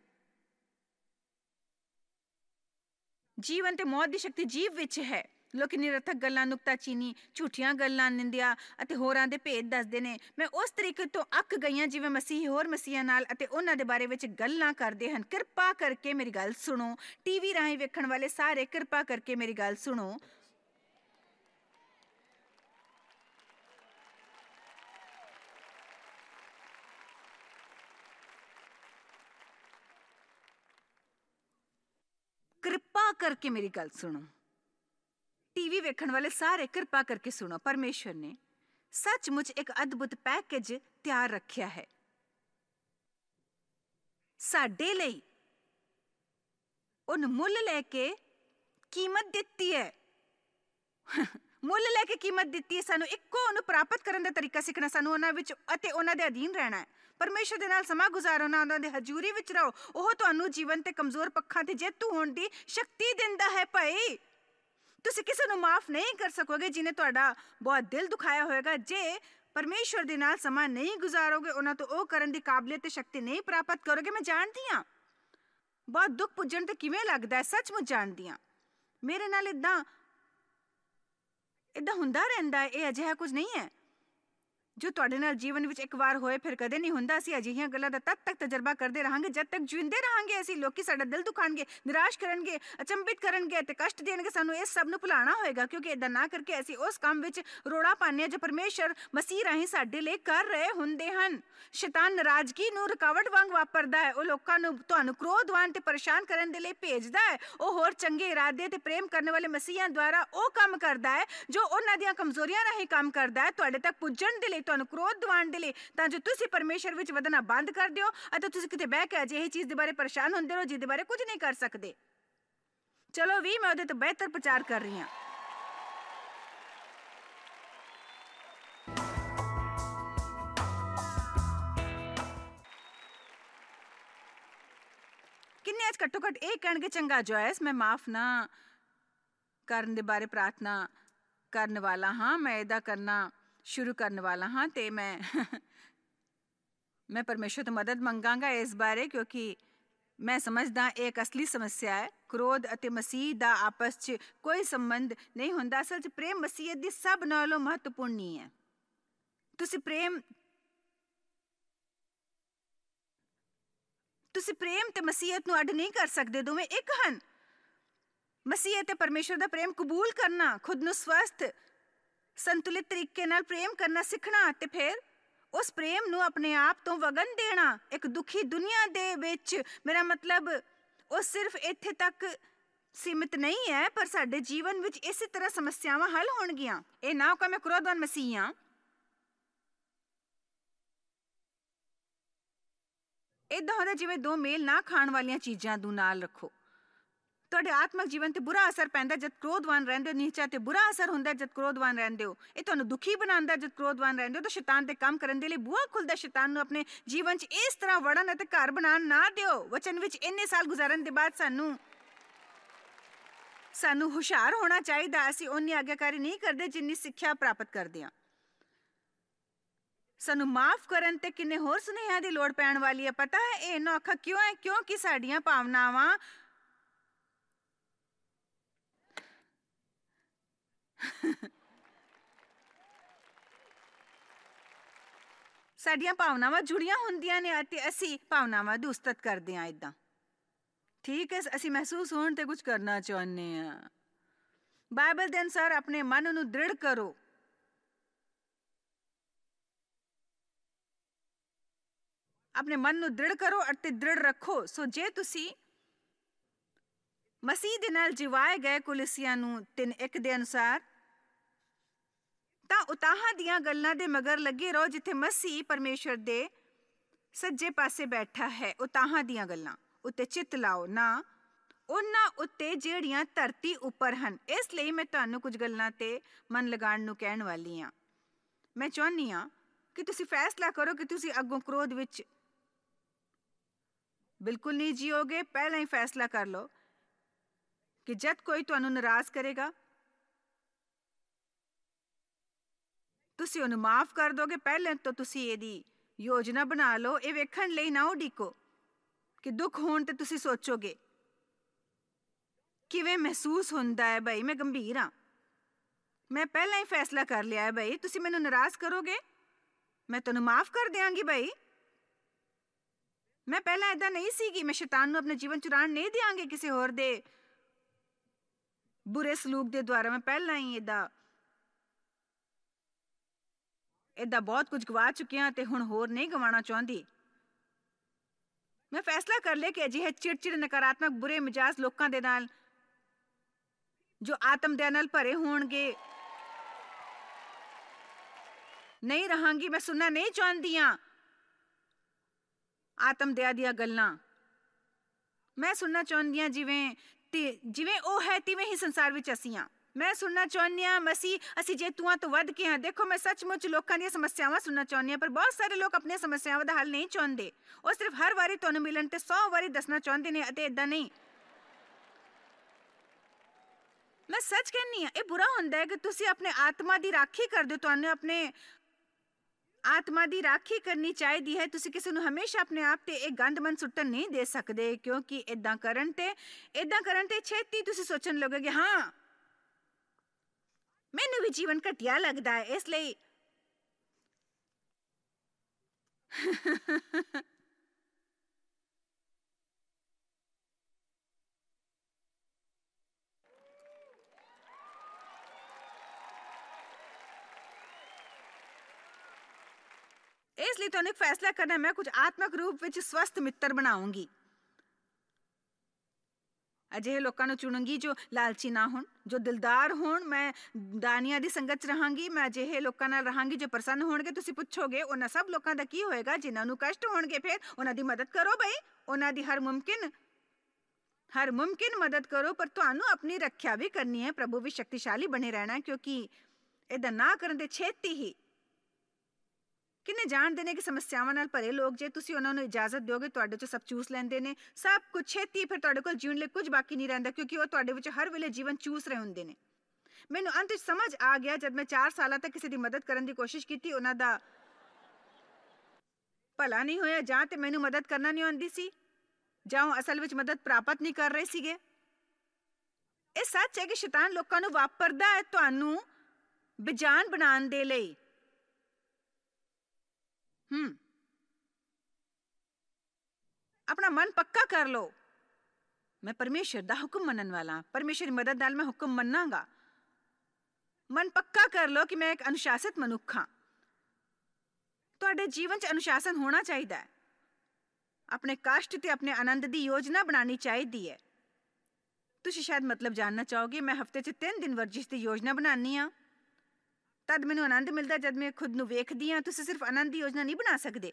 ਜੀਵਨ ਤੇ ਮੌਤ ਦੀ ਸ਼ਕਤੀ ਜੀਵ ਵਿੱਚ ਹੈ। ਲੋਕੀ ਨਿਰਰਥਕ ਗੱਲਾਂ, ਨੁਕਤਾਚੀਨੀ, ਝੂਠੀਆਂ ਗੱਲਾਂ, ਨਿੰਦਿਆ ਅਤੇ ਹੋਰਾਂ ਦੇ ਭੇਦ ਦੱਸਦੇ ਨੇ। ਮੈਂ ਉਸ ਤਰੀਕੇ ਤੋਂ ਅੱਕ ਗਈ ਹਾਂ ਜਿਵੇਂ ਮਸੀਹੀ ਹੋਰ ਮਸੀਹਾਂ ਨਾਲ ਅਤੇ ਉਹਨਾਂ ਦੇ ਬਾਰੇ ਵਿੱਚ ਗੱਲਾਂ ਕਰਦੇ ਹਨ। ਕਿਰਪਾ ਕਰਕੇ ਮੇਰੀ ਗੱਲ ਸੁਣੋ। TV ਰਾਹੀਂ ਵੇਖਣ ਵਾਲੇ ਸਾਰੇ, ਕਿਰਪਾ ਕਰਕੇ ਮੇਰੀ ਗੱਲ ਸੁਣੋ। ਕਿਰਪਾ ਕਰਕੇ ਮੇਰੀ ਗੱਲ ਸੁਣੋ। TV ਵੇਖਣ ਵਾਲੇ ਸਾਰੇ, ਕਿਰਪਾ ਕਰਕੇ ਸੁਣੋ। ਪਰਮੇਸ਼ਰ ਨੇ ਸੱਚਮੁੱਚ ਇੱਕ ਅਦਭੁਤ ਪੈਕੇਜ ਤਿਆਰ ਰੱਖਿਆ ਹੈ ਸਾਡੇ ਲਈ। ਉਹਨੂੰ ਮੁੱਲ ਲੈ ਕੇ ਕੀਮਤ ਦਿੱਤੀ ਹੈ। ਮੁੱਲ ਲੈ ਕੇ ਕੀਮਤ ਦਿੱਤੀ ਹੈ। ਸਾਨੂੰ ਇੱਕੋ ਉਹਨੂੰ ਪ੍ਰਾਪਤ ਕਰਨ ਦਾ ਤਰੀਕਾ ਸਿੱਖਣਾ, ਸਾਨੂੰ ਉਹਨਾਂ ਵਿੱਚ ਅਤੇ ਉਹਨਾਂ ਦੇ ਅਧੀਨ ਰਹਿਣਾ ਹੈ। ਪਰਮੇਸ਼ਰ ਦੇ ਨਾਲ ਸਮਾਂ ਗੁਜ਼ਾਰੋ, ਉਹਨਾਂ ਦੇ ਹਜ਼ੂਰੀ ਵਿੱਚ ਰਹੋ। ਉਹ ਤੁਹਾਨੂੰ ਜੀਵਨ ਤੇ ਕਮਜ਼ੋਰ ਪੱਖਾਂ ਤੇ ਜੇਤੂ ਹੋਣ ਦੀ ਸ਼ਕਤੀ ਦਿੰਦਾ ਹੈ। ਭਾਈ, ਤੁਸੀਂ ਕਿਸੇ ਨੂੰ ਮਾਫ ਨਹੀਂ ਕਰ ਸਕੋਗੇ ਜਿਹਨੇ ਤੁਹਾਡਾ ਬਹੁਤ ਦਿਲ ਦੁਖਾਇਆ ਹੋਏਗਾ। ਜੇ ਪਰਮੇਸ਼ਰ ਦੇ ਨਾਲ ਸਮਾਂ ਨਹੀਂ ਗੁਜ਼ਾਰੋਗੇ, ਉਹਨਾਂ ਤੋਂ ਉਹ ਕਰਨ ਦੀ ਕਾਬਲੀਅਤ ਤੇ ਸ਼ਕਤੀ ਨਹੀਂ ਪ੍ਰਾਪਤ ਕਰੋਗੇ। ਮੈਂ ਜਾਣਦੀ ਹਾਂ ਬਹੁਤ ਦੁੱਖ ਪੁੱਜਣ ਤੇ ਕਿਵੇਂ ਲੱਗਦਾ ਹੈ, ਸੱਚਮੁੱਚ ਜਾਣਦੀ ਹਾਂ। ਮੇਰੇ ਨਾਲ ਏਦਾਂ ਹੁੰਦਾ ਰਹਿੰਦਾ ਹੈ। ਇਹ ਅਜਿਹਾ ਕੁਝ ਨਹੀਂ ਹੈ ਜੋ ਤੁਹਾਡੇ ਨਾਲ ਜੀਵਨ ਵਿੱਚ ਇੱਕ ਵਾਰ ਹੋਏ ਫਿਰ ਕਦੇ ਨਹੀਂ ਹੁੰਦਾ। ਅਸੀਂ ਅਜਿਹੀਆਂ ਗੱਲਾਂ ਦਾ ਤਦ ਤੱਕ ਤਜਰਬਾ ਕਰਦੇ ਰਹਾਂਗੇ ਜਦ ਤੱਕ ਜਿਉਂਦੇ ਰਹਾਂਗੇ। ਅਸੀਂ ਲੋਕੀ ਸਾਡਾ ਦਿਲ ਦੁਖਾਣਗੇ, ਨਿਰਾਸ਼ ਕਰਨਗੇ, ਅਚੰਭਿਤ ਕਰਨਗੇ ਅਤੇ ਕਸ਼ਟ ਦੇਣਗੇ। ਸਾਨੂੰ ਇਸ ਸਭ ਨੂੰ ਭੁਲਾਉਣਾ ਹੋਏਗਾ, ਕਿਉਂਕਿ ਏਦਾਂ ਨਾ ਕਰਕੇ ਅਸੀਂ ਉਸ ਕੰਮ ਵਿੱਚ ਰੋੜਾ ਪਾਉਂਦੇ ਹਾਂ ਜੋ ਪਰਮੇਸ਼ਰ ਮਸੀਹ ਰਾਹੀਂ ਸਾਡੇ ਲਈ ਕਰ ਰਹੇ ਹੁੰਦੇ ਹਨ। ਸ਼ੈਤਾਨ ਨਾਰਾਜ਼ਗੀ ਨੂੰ ਰੁਕਾਵਟ ਵਾਂਗ ਵਾਪਰਦਾ ਹੈ। ਉਹ ਲੋਕਾਂ ਨੂੰ ਤੁਹਾਨੂੰ ਕ੍ਰੋਧਵਾਨ ਤੇ ਪਰੇਸ਼ਾਨ ਕਰਨ ਦੇ ਲਈ ਭੇਜਦਾ ਹੈ। ਉਹ ਹੋਰ ਚੰਗੇ ਇਰਾਦੇ ਤੇ ਪ੍ਰੇਮ ਕਰਨ ਵਾਲੇ ਮਸੀਹਾਂ ਦੁਆਰਾ ਉਹ ਕੰਮ ਕਰਦਾ ਹੈ ਜੋ ਉਹਨਾਂ ਦੀਆਂ ਕਮਜ਼ੋਰੀਆਂ ਰਾਹੀਂ ਕੰਮ ਕਰਦਾ ਹੈ, ਤੁਹਾਡੇ ਤੱਕ ਪੁੱਜਣ ਦੇ ਲਈ, ਤੁਹਾਨੂੰ ਕ੍ਰੋਧ ਦਿਵਾਉਣ ਦੇ ਲਈ, ਤਾਂ ਜੋ ਤੁਸੀਂ ਪਰਮੇਸ਼ਰ ਵਿੱਚ ਵਧਣਾ ਬੰਦ ਕਰ ਦਿਓ ਅਤੇ ਤੁਸੀਂ ਕਿਤੇ ਬਹਿ ਕੇ ਅਜਿਹੀ ਚੀਜ਼ ਦੇ ਬਾਰੇ ਪਰੇਸ਼ਾਨ ਹੁੰਦੇ ਰਹੋ ਜਿਹਦੇ ਬਾਰੇ ਕੁਝ ਨਹੀਂ ਕਰ ਸਕਦੇ। ਚਲੋ ਵੀ ਮੈਂ ਉਹਦੇ ਤੋਂ ਬਿਹਤਰ ਪ੍ਰਚਾਰ ਕਰ ਰਹੀ ਹਾਂ। ਕਿੰਨੇ ਅੱਜ ਘੱਟੋ ਘੱਟ ਇਹ ਕਹਿਣਗੇ, ਚੰਗਾ ਜੋਇਸ, ਮੈਂ ਮਾਫ ਨਾ ਕਰਨ ਦੇ ਬਾਰੇ ਪ੍ਰਾਰਥਨਾ ਕਰਨ ਵਾਲਾ ਹਾਂ, ਮੈਂ ਇਹਦਾ ਕਰਨਾ ਸ਼ੁਰੂ ਕਰਨ ਵਾਲਾ ਹਾਂ ਤੇ ਮੈਂ ਮੈਂ ਪਰਮੇਸ਼ਰ ਤੋਂ ਮਦਦ ਮੰਗਾਂਗਾ ਇਸ ਬਾਰੇ, ਕਿਉਂਕਿ ਮੈਂ ਸਮਝਦਾ ਇਹ ਇੱਕ ਅਸਲੀ ਸਮੱਸਿਆ ਹੈ। ਕ੍ਰੋਧ ਅਤੇ ਮਸੀਹ ਦਾ ਆਪਸ 'ਚ ਕੋਈ ਸੰਬੰਧ ਨਹੀਂ ਹੁੰਦਾ। ਅਸਲ 'ਚ ਪ੍ਰੇਮ ਮਸੀਹਤ ਦੀ ਸਭ ਨਾਲੋਂ ਮਹੱਤਵਪੂਰਨ ਨਹੀਂ ਹੈ। ਤੁਸੀਂ ਪ੍ਰੇਮ ਤੇ ਮਸੀਹਤ ਨੂੰ ਅੱਡ ਨਹੀਂ ਕਰ ਸਕਦੇ, ਦੋਵੇਂ ਇੱਕ ਹਨ। ਮਸੀਹ ਅਤੇ ਪਰਮੇਸ਼ਰ ਦਾ ਪ੍ਰੇਮ ਕਬੂਲ ਕਰਨਾ, ਖੁਦ ਨੂੰ ਸਵਸਥ ਸੰਤੁਲਿਤ ਤਰੀਕੇ ਨਾਲ ਪ੍ਰੇਮ ਕਰਨਾ ਸਿੱਖਣਾ ਅਤੇ ਫਿਰ ਉਸ ਪ੍ਰੇਮ ਨੂੰ ਆਪਣੇ ਆਪ ਤੋਂ ਵਗਣ ਦੇਣਾ। ਇੱਕ ਦੁਖੀ ਦੁਨੀਆ ਦੇ ਵਿੱਚ, ਮੇਰਾ ਮਤਲਬ ਉਹ ਸਿਰਫ ਇੱਥੇ ਤੱਕ ਸੀਮਿਤ ਨਹੀਂ ਹੈ, ਪਰ ਸਾਡੇ ਜੀਵਨ ਵਿੱਚ ਇਸੇ ਤਰ੍ਹਾਂ ਸਮੱਸਿਆਵਾਂ ਹੱਲ ਹੋਣਗੀਆਂ। ਇਹ ਨਾ ਕਿ ਮੈਂ ਕ੍ਰੋਧਵਾਨ ਮਸੀਹ ਹਾਂ। ਏਦਾਂ ਹੁੰਦਾ ਜਿਵੇਂ ਦੋ ਮੇਲ ਨਾ ਖਾਣ ਵਾਲੀਆਂ ਚੀਜ਼ਾਂ ਨੂੰ ਨਾਲ ਰੱਖੋ। ਤੁਹਾਡੇ ਆਤਮਿਕ ਜੀਵਨ ਤੇ ਬੁਰਾ ਅਸਰ ਪੈਂਦਾ ਜਦ ਕ੍ਰੋਧਵਾਨ ਰਹਿੰਦੇ ਹੋ, ਨੀਚਾ ਤੇ ਬੁਰਾ ਅਸਰ ਹੁੰਦਾ ਜਦ ਕ੍ਰੋਧਵਾਨ ਰਹਿੰਦੇ ਹੋ। ਇਹ ਤੁਹਾਨੂੰ ਦੁਖੀ ਬਣਾਉਂਦਾ ਜਦ ਕ੍ਰੋਧਵਾਨ ਰਹਿੰਦੇ ਹੋ। ਤਾਂ ਸ਼ੈਤਾਨ ਦੇ ਕੰਮ ਕਰਨ ਦੇ ਲਈ ਬੂਹਾ ਖੁੱਲਦਾ। ਸ਼ੈਤਾਨ ਨੂੰ ਆਪਣੇ ਜੀਵਨ 'ਚ ਇਸ ਤਰ੍ਹਾਂ ਵੜਨ ਅਤੇ ਘਰ ਬਣਾਉਣ ਨਾ ਦਿਓ। ਵਚਨ ਵਿੱਚ ਇੰਨੇ ਸਾਲ ਗੁਜ਼ਾਰਨ ਦੇ ਬਾਅਦ ਸਾਨੂੰ ਹੁਸ਼ਿਆਰ ਹੋਣਾ ਚਾਹੀਦਾ। ਅਸੀਂ ਓਨੀ ਆਗਿਆਕਾਰੀ ਨਹੀਂ ਕਰਦੇ ਜਿੰਨੀ ਸਿੱਖਿਆ ਪ੍ਰਾਪਤ ਕਰਦੇ ਹਾਂ। ਸਾਨੂੰ ਮਾਫ ਕਰਨ ਤੇ ਕਿੰਨੇ ਹੋਰ ਸੁਨੇਹਿਆਂ ਦੀ ਲੋੜ ਪੈਣ ਵਾਲੀ ਹੈ। ਪਤਾ ਹੈ ਇਹ ਇੰਨਾ ਔਖਾ ਕਿਉਂ ਹੈ? ਕਿਉਂਕਿ ਸਾਡੀਆਂ ਭਾਵਨਾਵਾਂ ਜੁੜੀਆਂ ਹੁੰਦੀਆਂ ਨੇ ਅਤੇ ਅਸੀਂ ਭਾਵਨਾਵਾਂ ਦੀ ਉਸਤਤ ਕਰਦੇ ਹਾਂ। ਏਦਾਂ ਠੀਕ ਹੈ, ਅਸੀਂ ਮਹਿਸੂਸ ਹੋਣ ਤੇ ਕੁਝ ਕਰਨਾ ਚਾਹੁੰਦੇ ਹਾਂ। ਬਾਈਬਲ ਦੇ ਅਨੁਸਾਰ ਆਪਣੇ ਮਨ ਨੂੰ ਦ੍ਰਿੜ ਕਰੋ। ਆਪਣੇ ਮਨ ਨੂੰ ਦ੍ਰਿੜ ਕਰੋ ਅਤੇ ਦ੍ਰਿੜ ਰੱਖੋ। ਸੋ ਜੇ ਤੁਸੀਂ ਮਸੀਹ ਦੇ ਨਾਲ ਜਿਵਾਏ ਗਏ ਕੁਲੀਸਿਆਂ ਨੂੰ 3:1 ਦੇ ਅਨੁਸਾਰ, ਤਾਂ ਉਤਾਹਾਂ ਦੀਆਂ ਗੱਲਾਂ ਦੇ ਮਗਰ ਲੱਗੇ ਰਹੋ ਜਿੱਥੇ ਮਸੀਹ ਪਰਮੇਸ਼ਰ ਦੇ ਸੱਜੇ ਪਾਸੇ ਬੈਠਾ ਹੈ। ਉਤਾਹਾਂ ਦੀਆਂ ਗੱਲਾਂ ਉੱਤੇ ਚਿੱਤ ਲਾਓ, ਨਾ ਉਹਨਾਂ ਉੱਤੇ ਜਿਹੜੀਆਂ ਧਰਤੀ ਉੱਪਰ ਹਨ। ਇਸ ਲਈ ਮੈਂ ਤੁਹਾਨੂੰ ਕੁਝ ਗੱਲਾਂ ਤੇ ਮਨ ਲਗਾਉਣ ਨੂੰ ਕਹਿਣ ਵਾਲੀ ਹਾਂ। ਮੈਂ ਚਾਹੁੰਦੀ ਹਾਂ ਕਿ ਤੁਸੀਂ ਫੈਸਲਾ ਕਰੋ ਕਿ ਤੁਸੀਂ ਅੱਗੋਂ ਕ੍ਰੋਧ ਵਿੱਚ ਬਿਲਕੁਲ ਨਹੀਂ ਜੀਓਗੇ। ਪਹਿਲਾਂ ਹੀ ਫੈਸਲਾ ਕਰ ਲਓ ਕਿ ਜਦ ਕੋਈ ਤੁਹਾਨੂੰ ਨਾਰਾਜ਼ ਕਰੇਗਾ ਤੁਸੀਂ ਉਹਨੂੰ ਮਾਫ ਕਰ ਦੋਗੇ। ਪਹਿਲਾਂ ਤੋਂ ਤੁਸੀਂ ਇਹਦੀ ਯੋਜਨਾ ਬਣਾ ਲਓ। ਇਹ ਵੇਖਣ ਲਈ ਨਾ ਉਡੀਕੋ ਕਿ ਦੁੱਖ ਹੋਣ ਤੇ ਤੁਸੀਂ ਸੋਚੋਗੇ ਕਿਵੇਂ ਮਹਿਸੂਸ ਹੁੰਦਾ ਹੈ। ਬਈ ਮੈਂ ਗੰਭੀਰ ਹਾਂ, ਮੈਂ ਪਹਿਲਾਂ ਹੀ ਫੈਸਲਾ ਕਰ ਲਿਆ ਹੈ। ਬਈ ਤੁਸੀਂ ਮੈਨੂੰ ਨਾਰਾਜ਼ ਕਰੋਗੇ, ਮੈਂ ਤੁਹਾਨੂੰ ਮਾਫ ਕਰ ਦਿਆਂਗੀ। ਬਈ ਮੈਂ ਪਹਿਲਾਂ ਏਦਾਂ ਨਹੀਂ ਸੀਗੀ। ਮੈਂ ਸ਼ੈਤਾਨ ਨੂੰ ਆਪਣੇ ਜੀਵਨ ਚੁਰਾਉਣ ਨਹੀਂ ਦਿਆਂਗੀ ਕਿਸੇ ਹੋਰ ਦੇ ਬੁਰੇ ਸਲੂਕ ਦੇ ਦੁਆਰਾ। ਮੈਂ ਪਹਿਲਾਂ ਹੀ ਏਦਾਂ ਬਹੁਤ ਕੁਝ ਗਵਾ ਚੁੱਕਿਆ ਤੇ ਹੁਣ ਹੋਰ ਨਹੀਂ ਗਵਾਉਣਾ ਚਾਹੁੰਦੀ। ਮੈਂ ਫੈਸਲਾ ਕਰ ਲਿਆ ਕਿ ਅਜਿਹੇ ਚਿੜਚਿੜ, ਨਕਾਰਾਤਮਕ, ਬੁਰੇ ਮਿਜਾਜ ਲੋਕਾਂ ਦੇ ਨਾਲ ਜੋ ਆਤਮ ਦਇਆ ਨਾਲ ਭਰੇ ਹੋਣਗੇ ਨਹੀਂ ਰਹਾਂਗੀ। ਮੈਂ ਸੁਣਨਾ ਨਹੀਂ ਚਾਹੁੰਦੀ ਹਾਂ ਆਤਮ ਦਇਆ ਦੀਆਂ ਗੱਲਾਂ। ਮੈਂ ਸੁਣਨਾ ਚਾਹੁੰਦੀ ਹਾਂ ਜਿਵੇਂ ਉਹ ਹੈ ਤਿਵੇਂ ਹੀ ਸੰਸਾਰ ਵਿੱਚ ਅਸੀਂ ਹਾਂ। ਮੈਂ ਸੁਣਨਾ ਚਾਹੁੰਦੀ ਹਾਂ ਮਸੀਹ ਅਸੀਂ ਜੇਤੂਆਂ ਤੋਂ ਵੱਧ ਕੇ ਹਾਂ। ਦੇਖੋ, ਮੈਂ ਸੱਚਮੁੱਚ ਲੋਕਾਂ ਦੀਆਂ ਸਮੱਸਿਆਵਾਂ ਸੁਣਨਾ ਚਾਹੁੰਦੀ ਹਾਂ, ਪਰ ਬਹੁਤ ਸਾਰੇ ਲੋਕ ਆਪਣੀਆਂ ਸਮੱਸਿਆਵਾਂ ਦਾ ਹੱਲ ਨਹੀਂ ਚਾਹੁੰਦੇ। ਉਹ ਸਿਰਫ ਹਰ ਵਾਰੀ ਤੁਹਾਨੂੰ ਮਿਲਣ ਤੇ 100 ਵਾਰੀ ਦੱਸਣਾ ਚਾਹੁੰਦੇ ਨੇ ਅਤੇ ਏਦਾਂ ਨਹੀਂ। ਮੈਂ ਸੱਚ ਕਹਿੰਦੀ ਹਾਂ, ਇਹ ਬੁਰਾ ਹੁੰਦਾ ਹੈ ਕਿ ਤੁਸੀਂ ਆਪਣੇ ਆਤਮਾ ਦੀ ਰਾਖੀ ਕਰਦੇ ਹੋ। ਤੁਹਾਨੂੰ ਆਪਣੇ ਆਤਮਾ ਦੀ ਰਾਖੀ ਕਰਨੀ ਚਾਹੀਦੀ ਹੈ। ਤੁਸੀਂ ਕਿਸੇ ਨੂੰ ਹਮੇਸ਼ਾ ਆਪਣੇ ਆਪ ਤੇ ਇਹ ਗੰਦਮੰਦ ਸੁੱਟਣ ਨਹੀਂ ਦੇ ਸਕਦੇ, ਕਿਉਂਕਿ ਏਦਾਂ ਕਰਨ ਤੇ ਛੇਤੀ ਤੁਸੀਂ ਸੋਚਣ ਲੱਗੋਗੇ ਹਾਂ ਮੈਨੂੰ ਵੀ ਜੀਵਨ ਘਟੀਆ ਲੱਗਦਾ ਹੈ। ਇਸ ਲਈ ਤੁਹਾਨੂੰ ਇੱਕ ਫੈਸਲਾ ਕਰਨਾ। ਮੈਂ ਕੁਝ ਆਤਮਿਕ ਰੂਪ ਵਿੱਚ ਸਵਸਥ ਮਿੱਤਰ ਬਣਾਉਂਗੀ। ਅਜਿਹੇ ਲੋਕਾਂ ਨੂੰ ਚੁਣੂੰਗੀ ਜੋ ਲਾਲਚੀ ਨਾ ਹੋਣ, ਜੋ ਦਿਲਦਾਰ ਹੋਣ। ਮੈਂ ਦਾਨੀਆਂ ਦੀ ਸੰਗਤ 'ਚ ਰਹਾਂਗੀ। ਮੈਂ ਅਜਿਹੇ ਲੋਕਾਂ ਨਾਲ ਰਹਾਂਗੀ ਜੋ ਪ੍ਰਸੰਨ ਹੋਣਗੇ। ਤੁਸੀਂ ਪੁੱਛੋਗੇ ਉਹਨਾਂ ਸਭ ਲੋਕਾਂ ਦਾ ਕੀ ਹੋਏਗਾ ਜਿਨ੍ਹਾਂ ਨੂੰ ਕਸ਼ਟ ਹੋਣਗੇ? ਫਿਰ ਉਹਨਾਂ ਦੀ ਮਦਦ ਕਰੋ। ਬਈ ਉਹਨਾਂ ਦੀ ਹਰ ਮੁਮਕਿਨ ਮਦਦ ਕਰੋ, ਪਰ ਤੁਹਾਨੂੰ ਆਪਣੀ ਰੱਖਿਆ ਵੀ ਕਰਨੀ ਹੈ। ਪ੍ਰਭੂ ਵੀ ਸ਼ਕਤੀਸ਼ਾਲੀ ਬਣੇ ਰਹਿਣਾ, ਕਿਉਂਕਿ ਏਦਾਂ ਨਾ ਕਰਨ ਦੇ ਛੇਤੀ ਹੀ ਕਿੰਨੇ ਜਾਣਦੇ ਨੇ ਕਿ ਸਮੱਸਿਆਵਾਂ ਨਾਲ ਭਰੇ ਲੋਕ, ਜੇ ਤੁਸੀਂ ਉਹਨਾਂ ਨੂੰ ਇਜਾਜ਼ਤ ਦਿਓਗੇ, ਤੁਹਾਡੇ 'ਚੋਂ ਸਭ ਚੂਸ ਲੈਂਦੇ ਨੇ। ਸਭ ਕੁਝ ਛੇਤੀ ਫਿਰ ਤੁਹਾਡੇ ਕੋਲ ਜੀਣ ਲਈ ਕੁਝ ਬਾਕੀ ਨਹੀਂ ਰਹਿੰਦਾ, ਕਿਉਂਕਿ ਉਹ ਤੁਹਾਡੇ ਵਿੱਚ ਹਰ ਵੇਲੇ ਜੀਵਨ ਚੂਸ ਰਹੇ ਹੁੰਦੇ ਨੇ। ਮੈਨੂੰ ਅੰਤ ਵਿੱਚ ਸਮਝ ਆ ਗਿਆ ਜਦ ਮੈਂ 4 ਸਾਲਾਂ ਤੱਕ ਕਿਸੇ ਦੀ ਮਦਦ ਕਰਨ ਦੀ ਕੋਸ਼ਿਸ਼ ਕੀਤੀ। ਉਹਨਾਂ ਦਾ ਭਲਾ ਨਹੀਂ ਹੋਇਆ, ਜਾਂ ਤੇ ਮੈਨੂੰ ਮਦਦ ਕਰਨਾ ਨਹੀਂ ਆਉਂਦੀ ਸੀ, ਜਾਂ ਉਹ ਅਸਲ ਵਿੱਚ ਮਦਦ ਪ੍ਰਾਪਤ ਨਹੀਂ ਕਰ ਰਹੇ ਸੀਗੇ। ਇਹ ਸੱਚ ਹੈ ਕਿ ਸ਼ੈਤਾਨ ਲੋਕਾਂ ਨੂੰ ਵਾਪਰਦਾ ਹੈ ਤੁਹਾਨੂੰ ਬੇਜਾਨ ਬਣਾਉਣ ਦੇ ਲਈ। ਆਪਣਾ ਮਨ ਪੱਕਾ ਕਰ ਲਓ, ਮੈਂ ਪਰਮੇਸ਼ਰ ਦਾ ਹੁਕਮ ਮੰਨਣ ਵਾਲਾ, ਪਰਮੇਸ਼ਰ ਦੀ ਮਦਦ ਨਾਲ ਮੈਂ ਹੁਕਮ ਮੰਨਾਂਗਾ। ਮਨ ਪੱਕਾ ਕਰ ਲਓ ਕਿ ਮੈਂ ਇੱਕ ਅਨੁਸ਼ਾਸਿਤ ਮਨੁੱਖ ਹਾਂ। ਤੁਹਾਡੇ ਜੀਵਨ 'ਚ ਅਨੁਸ਼ਾਸਨ ਹੋਣਾ ਚਾਹੀਦਾ ਹੈ। ਆਪਣੇ ਕਸ਼ਟ ਤੇ ਆਪਣੇ ਆਨੰਦ ਦੀ ਯੋਜਨਾ ਬਣਾਉਣੀ ਚਾਹੀਦੀ ਹੈ। ਤੁਸੀਂ ਸ਼ਾਇਦ ਮਤਲਬ ਜਾਣਨਾ ਚਾਹੋਗੇ, ਮੈਂ ਹਫ਼ਤੇ 'ਚ 3 ਦਿਨ ਵਰਜਿਸ਼ ਦੀ ਯੋਜਨਾ ਬਣਾਉਂਦੀ ਹਾਂ, ਤਦ ਮੈਨੂੰ ਆਨੰਦ ਮਿਲਦਾ ਜਦ ਮੈਂ ਖੁਦ ਨੂੰ ਵੇਖਦੀ ਹਾਂ। ਤੁਸੀਂ ਸਿਰਫ ਆਨੰਦ ਦੀ ਯੋਜਨਾ ਨਹੀਂ ਬਣਾ ਸਕਦੇ।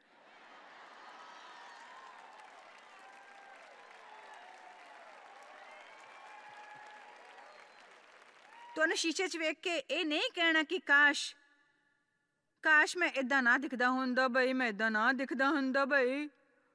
ਤੁਹਾਨੂੰ ਸ਼ੀਸ਼ੇ 'ਚ ਵੇਖ ਕੇ ਇਹ ਨਹੀਂ ਕਹਿਣਾ ਕਿ ਕਾਸ਼ ਮੈਂ ਏਦਾਂ ਨਾ ਦਿਖਦਾ ਹੁੰਦਾ ਬਈ, ਮੈਂ ਏਦਾਂ ਨਾ ਦਿਖਦਾ ਹੁੰਦਾ ਬਈ।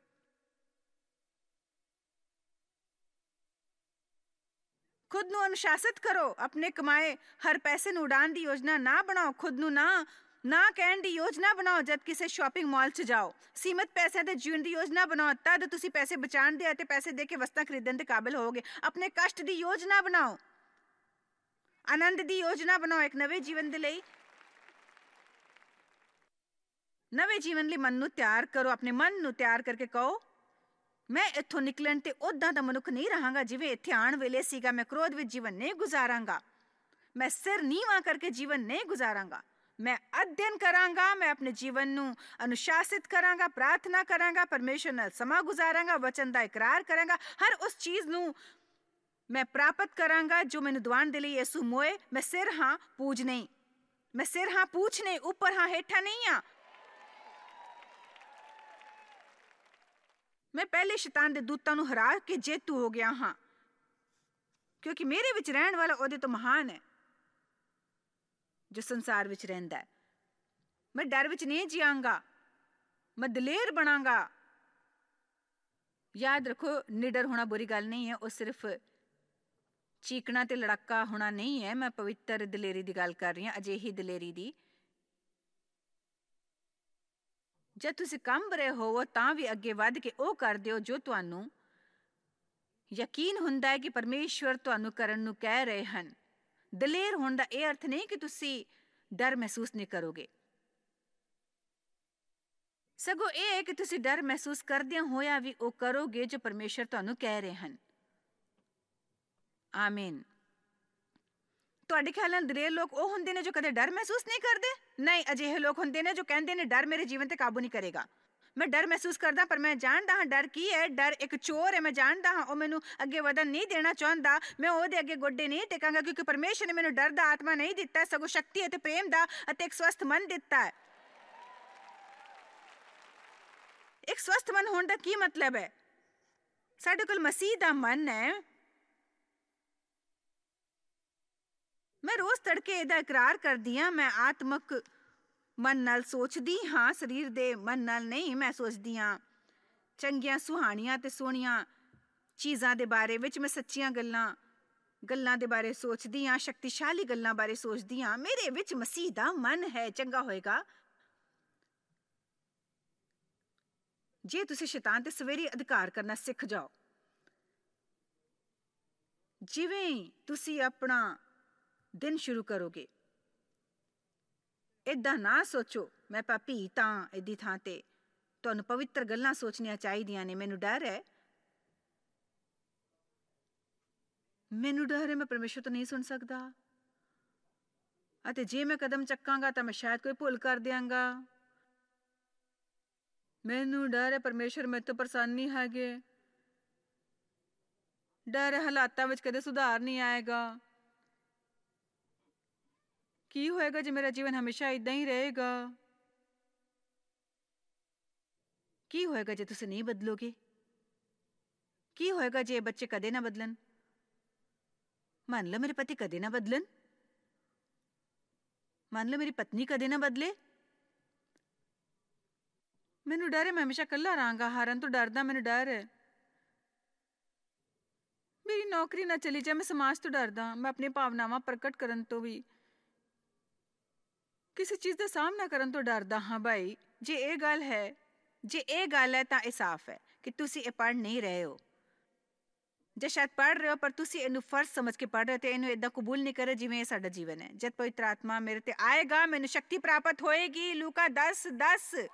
ਖੁਦ ਨੂੰ ਅਨੁਸ਼ਾਸਿਤ ਕਰੋ। ਆਪਣੇ ਕਮਾਏ ਹਰ ਪੈਸੇ ਨੂੰ ਉਡਾਉਣ ਦੀ ਯੋਜਨਾ ਨਾ ਬਣਾਓ। ਖੁਦ ਨੂੰ ਨਾ ਕਹਿਣ ਦੀ ਯੋਜਨਾ ਬਣਾਓ ਜਦ ਕਿਸੇ ਸ਼ਾਪਿੰਗ ਮਾਲ 'ਚ ਜਾਓ। ਸੀਮਤ ਪੈਸਿਆਂ ਦੇ ਜੀਵਨ ਦੀ ਯੋਜਨਾ ਬਣਾਓ, ਤਦ ਤੁਸੀਂ ਪੈਸੇ ਬਚਾਉਣ ਦੇ ਅਤੇ ਪੈਸੇ ਦੇ ਕੇ ਵਸਤਾਂ ਖਰੀਦਣ ਦੇ ਕਾਬਿਲ ਹੋਵੋਗੇ। ਆਪਣੇ ਕਸ਼ਟ ਦੀ ਯੋਜਨਾ ਬਣਾਓ, ਆਨੰਦ ਦੀ ਯੋਜਨਾ ਬਣਾਓ ਇੱਕ ਨਵੇਂ ਜੀਵਨ ਦੇ ਲਈ। ਨਵੇਂ ਜੀਵਨ ਲਈ ਮਨ ਨੂੰ ਤਿਆਰ ਕਰੋ। ਆਪਣੇ ਮਨ ਨੂੰ ਤਿਆਰ ਕਰਕੇ ਕਹੋ, ਮੈਂ ਇੱਥੋਂ ਨਿਕਲਣ ਤੇ ਉੱਦਾਂ ਦਾ ਮਨੁੱਖ ਨਹੀਂ ਰਹਾਂਗਾ ਜਿਵੇਂ ਇੱਥੇ ਆਉਣ ਵੇਲੇ ਸੀਗਾ। ਮੈਂ ਕ੍ਰੋਧ ਵਿੱਚ ਜੀਵਨ ਨਹੀਂ ਗੁਜ਼ਾਰਾਂਗਾ। ਮੈਂ ਸਿਰ ਨੀਵਾਂ ਕਰਕੇ ਜੀਵਨ ਨਹੀਂ ਗੁਜ਼ਾਰਾਂਗਾ। ਮੈਂ ਅਧਿਐਨ ਕਰਾਂਗਾ, ਮੈਂ ਆਪਣੇ ਜੀਵਨ ਨੂੰ ਅਨੁਸ਼ਾਸਿਤ ਕਰਾਂਗਾ, ਪ੍ਰਾਰਥਨਾ ਕਰਾਂਗਾ, ਪਰਮੇਸ਼ਰ ਨਾਲ ਸਮਾਂ ਗੁਜ਼ਾਰਾਂਗਾ, ਵਚਨ ਦਾ ਇਕਰਾਰ ਕਰਾਂਗਾ। ਹਰ ਉਸ ਚੀਜ਼ ਨੂੰ ਮੈਂ ਪ੍ਰਾਪਤ ਕਰਾਂਗਾ ਜੋ ਮੈਨੂੰ ਦਿਵਾਉਣ ਦੇ ਲਈ ਯਿਸੂ ਮੋਏ। ਮੈਂ ਸਿਰ ਹਾਂ, ਪੂਛ ਨਹੀਂ। ਮੈਂ ਸਿਰ ਹਾਂ, ਪੂਛ ਨਹੀਂ। ਉੱਪਰ ਹਾਂ, ਹੇਠਾਂ ਨਹੀਂ ਹਾਂ। ਮੈਂ ਪਹਿਲੇ ਸ਼ੈਤਾਨ ਦੇ ਦੂਤਾਂ ਨੂੰ ਹਰਾ ਕੇ ਜੇਤੂ ਹੋ ਗਿਆ ਹਾਂ, ਕਿਉਂਕਿ ਮੇਰੇ ਵਿੱਚ ਰਹਿਣ ਵਾਲਾ ਉਹਦੇ ਤੋਂ ਮਹਾਨ ਹੈ ਜੋ ਸੰਸਾਰ ਵਿੱਚ ਰਹਿੰਦਾ ਹੈ। ਮੈਂ ਡਰ ਵਿੱਚ ਨਹੀਂ ਜੀਵਾਂਗਾ, ਮੈਂ ਦਲੇਰ ਬਣਾਂਗਾ। ਯਾਦ ਰੱਖੋ, ਨਿਡਰ ਹੋਣਾ ਬੁਰੀ ਗੱਲ ਨਹੀਂ ਹੈ। ਉਹ ਸਿਰਫ ਚੀਕਣਾ ਤੇ ਲੜਾਕਾ ਹੋਣਾ ਨਹੀਂ ਹੈ। ਮੈਂ ਪਵਿੱਤਰ ਦਲੇਰੀ ਦੀ ਗੱਲ ਕਰ ਰਹੀ ਹਾਂ, ਅਜਿਹੀ ਦਲੇਰੀ ਦੀ ਜਦ ਤੁਸੀਂ ਕੰਬ ਰਹੇ ਹੋਵੋ ਤਾਂ ਵੀ ਅੱਗੇ ਵੱਧ ਕੇ ਉਹ ਕਰਦੇ ਹੋ ਜੋ ਤੁਹਾਨੂੰ ਯਕੀਨ ਹੁੰਦਾ ਹੈ ਕਿ ਪਰਮੇਸ਼ਵਰ ਤੁਹਾਨੂੰ ਕਰਨ ਨੂੰ ਕਹਿ ਰਹੇ ਹਨ। ਦਲੇਰ ਹੋਣ ਦਾ ਇਹ ਅਰਥ ਨਹੀਂ ਕਿ ਤੁਸੀਂ ਡਰ ਮਹਿਸੂਸ ਨਹੀਂ ਕਰੋਗੇ, ਸਗੋਂ ਇਹ ਹੈ ਕਿ ਤੁਸੀਂ ਡਰ ਮਹਿਸੂਸ ਕਰਦਿਆਂ ਹੋਇਆ ਵੀ ਉਹ ਕਰੋਗੇ ਜੋ ਪਰਮੇਸ਼ਵਰ ਤੁਹਾਨੂੰ ਕਹਿ ਰਹੇ ਹਨ। ਆਮੀਨ। ਤੁਹਾਡੇ ਖਿਆਲ ਨਾਲ ਦਲੇਰ ਲੋਕ ਉਹ ਹੁੰਦੇ ਨੇ ਜੋ ਕਦੇ ਡਰ ਮਹਿਸੂਸ ਨਹੀਂ ਕਰਦੇ? ਨਹੀਂ, ਅਜਿਹੇ ਲੋਕ ਹੁੰਦੇ ਨੇ ਜੋ ਕਹਿੰਦੇ ਨੇ ਡਰ ਮੇਰੇ ਜੀਵਨ ਤੇ ਕਾਬੂ ਨਹੀਂ ਕਰੇਗਾ। ਮੈਂ ਡਰ ਮਹਿਸੂਸ ਕਰਦਾ, ਪਰ ਮੈਂ ਜਾਣਦਾ ਹਾਂ ਡਰ ਕੀ ਹੈ। ਡਰ ਇੱਕ ਚੋਰ ਹੈ। ਮੈਂ ਜਾਣਦਾ ਹਾਂ ਉਹ ਮੈਨੂੰ ਅੱਗੇ ਵਧਣ ਨਹੀਂ ਦੇਣਾ ਚਾਹੁੰਦਾ। ਮੈਂ ਉਹਦੇ ਅੱਗੇ ਗੋਡੇ ਨਹੀਂ ਟੇਕਾਂਗਾ, ਕਿਉਂਕਿ ਪਰਮੇਸ਼ਰ ਨੇ ਮੈਨੂੰ ਡਰ ਦਾ ਆਤਮਾ ਨਹੀਂ ਦਿੱਤਾ, ਸਗੋਂ ਸ਼ਕਤੀ ਅਤੇ ਪ੍ਰੇਮ ਦਾ ਅਤੇ ਇੱਕ ਸਵਸਥ ਮਨ ਦਿੱਤਾ ਹੈ। ਇੱਕ ਸਵਸਥ ਮਨ ਹੋਣ ਦਾ ਕੀ ਮਤਲਬ ਹੈ? ਸਾਡੇ ਕੋਲ ਮਸੀਹ ਦਾ ਮਨ ਹੈ। ਮੈਂ ਰੋਜ਼ ਤੜਕੇ ਇਹਦਾ ਇਕਰਾਰ ਕਰਦੀ ਹਾਂ। ਮੈਂ ਆਤਮਕ ਮਨ ਨਾਲ ਸੋਚਦੀ ਹਾਂ, ਸਰੀਰ ਦੇ ਮਨ ਨਾਲ ਨਹੀਂ। ਮੈਂ ਸੋਚਦੀ ਹਾਂ ਚੰਗੀਆਂ, ਸੁਹਾਣੀਆਂ ਤੇ ਸੋਹਣੀਆਂ ਚੀਜ਼ਾਂ ਦੇ ਬਾਰੇ ਵਿੱਚ। ਮੈਂ ਸੱਚੀਆਂ ਗੱਲਾਂ ਦੇ ਬਾਰੇ ਸੋਚਦੀ ਹਾਂ, ਸ਼ਕਤੀਸ਼ਾਲੀ ਗੱਲਾਂ ਬਾਰੇ ਸੋਚਦੀ ਹਾਂ। ਮੇਰੇ ਵਿੱਚ ਮਸੀਹ ਦਾ ਮਨ ਹੈ। ਚੰਗਾ ਹੋਏਗਾ ਜੇ ਤੁਸੀਂ ਸ਼ੈਤਾਨ ਤੇ ਸਵੇਰੇ ਅਧਿਕਾਰ ਕਰਨਾ ਸਿੱਖ ਜਾਓ। ਜਿਵੇਂ ਤੁਸੀਂ ਆਪਣਾ ਦਿਨ ਸ਼ੁਰੂ ਕਰੋਗੇ, ਏਦਾਂ ਨਾ ਸੋਚੋ ਮੈਂ ਪਾਪੀ ਤਾਂ ਇਹਦੀ ਥਾਂ ਤੇ ਤੁਹਾਨੂੰ ਪਵਿੱਤਰ ਗੱਲਾਂ ਸੋਚਣੀਆਂ ਚਾਹੀਦੀਆਂ ਨੇ। ਮੈਨੂੰ ਡਰ ਹੈ ਮੈਂ ਪਰਮੇਸ਼ਰ ਤੋਂ ਨਹੀਂ ਸੁਣ ਸਕਦਾ, ਅਤੇ ਜੇ ਮੈਂ ਕਦਮ ਚੱਕਾਂਗਾ ਤਾਂ ਮੈਂ ਸ਼ਾਇਦ ਕੋਈ ਭੁੱਲ ਕਰ ਦਿਆਂਗਾ। ਮੈਨੂੰ ਡਰ ਹੈ ਪਰਮੇਸ਼ਰ ਮੇਰੇ ਤੋਂ ਪ੍ਰਸੰਨ ਨਹੀਂ ਹੈਗੇ। ਡਰ ਹੈ ਹਾਲਾਤਾਂ ਵਿੱਚ ਕਦੇ ਸੁਧਾਰ ਨਹੀਂ ਆਏਗਾ। ਕੀ ਹੋਏਗਾ ਜੇ ਮੇਰਾ ਜੀਵਨ ਹਮੇਸ਼ਾ ਏਦਾਂ ਹੀ ਰਹੇਗਾ? ਕੀ ਹੋਏਗਾ ਜੇ ਤੁਸੀਂ ਨਹੀਂ ਬਦਲੋਗੇ? ਕੀ ਹੋਏਗਾ ਜੇ ਬੱਚੇ ਕਦੇ ਨਾ ਬਦਲਣ? ਮੰਨ ਲਓ ਮੇਰੇ ਪਤੀ ਕਦੇ ਨਾ ਬਦਲਣ, ਮੰਨ ਲਓ ਮੇਰੀ ਪਤਨੀ ਕਦੇ ਨਾ ਬਦਲੇ। ਮੈਨੂੰ ਡਰ ਹੈ ਮੈਂ ਹਮੇਸ਼ਾ ਇਕੱਲਾ ਰਹਾਂਗਾ। ਹਾਰਨ ਤੋਂ ਡਰਦਾ ਮੈਨੂੰ ਡਰ ਹੈ। ਮੇਰੀ ਨੌਕਰੀ ਨਾ ਚਲੀ ਜਾਏ। ਮੈਂ ਸਮਾਜ ਤੋਂ ਡਰਦਾ। ਮੈਂ ਆਪਣੀ ਭਾਵਨਾਵਾਂ ਪ੍ਰਗਟ ਕਰਨ ਤੋਂ ਵੀ, ਕਿਸੇ ਚੀਜ਼ ਦਾ ਸਾਹਮਣਾ ਕਰਨ ਤੋਂ ਡਰਦਾ ਹਾਂ। ਭਾਈ ਜੇ ਇਹ ਗੱਲ ਹੈ ਜੇ ਇਹ ਗੱਲ ਹੈ ਤਾਂ ਇਹ ਸਾਫ਼ ਹੈ ਕਿ ਤੁਸੀਂ ਇਹ ਪੜ੍ਹ ਨਹੀਂ ਰਹੇ ਹੋ, ਜੇ ਸ਼ਾਇਦ ਪੜ੍ਹ ਰਹੇ ਹੋ ਪਰ ਤੁਸੀਂ ਇਹਨੂੰ ਫਰਜ਼ ਸਮਝ ਕੇ ਪੜ੍ਹ ਰਹੇ ਤੇ ਇਹਨੂੰ ਏਦਾਂ ਕਬੂਲ ਨਹੀਂ ਕਰ ਰਹੇ ਜਿਵੇਂ ਇਹ ਸਾਡਾ ਜੀਵਨ ਹੈ। ਜਦ ਪਵਿੱਤਰ ਆਤਮਾ ਮੇਰੇ ਤੇ ਆਏਗਾ ਮੈਨੂੰ ਸ਼ਕਤੀ ਪ੍ਰਾਪਤ ਹੋਏਗੀ। ਲੂਕਾ 10:10।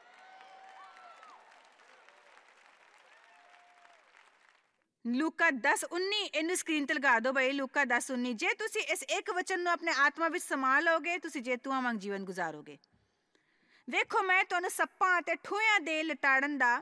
ਲੂਕਾ 10:19 ਇਹਨੂੰ ਸਕਰੀਨ ਤੇ ਲਗਾ ਦਿਓ ਬਈ। ਲੂਕਾ 10:19। ਜੇ ਤੁਸੀਂ ਇਸ ਇੱਕ ਵਚਨ ਨੂੰ ਆਪਣੇ ਆਤਮਾ ਵਿੱਚ ਸਮਾ ਲਓਗੇ ਤੁਸੀਂ ਜੇਤੂਆਂ ਵਾਂਗ ਜੀਵਨ ਗੁਜ਼ਾਰੋਗੇ। ਵੇਖੋ ਮੈਂ ਤੁਹਾਨੂੰ ਸੱਪਾਂ ਅਤੇ ਠੂਹਿਆਂ ਦੇ ਲਿਤਾੜਨ ਦਾ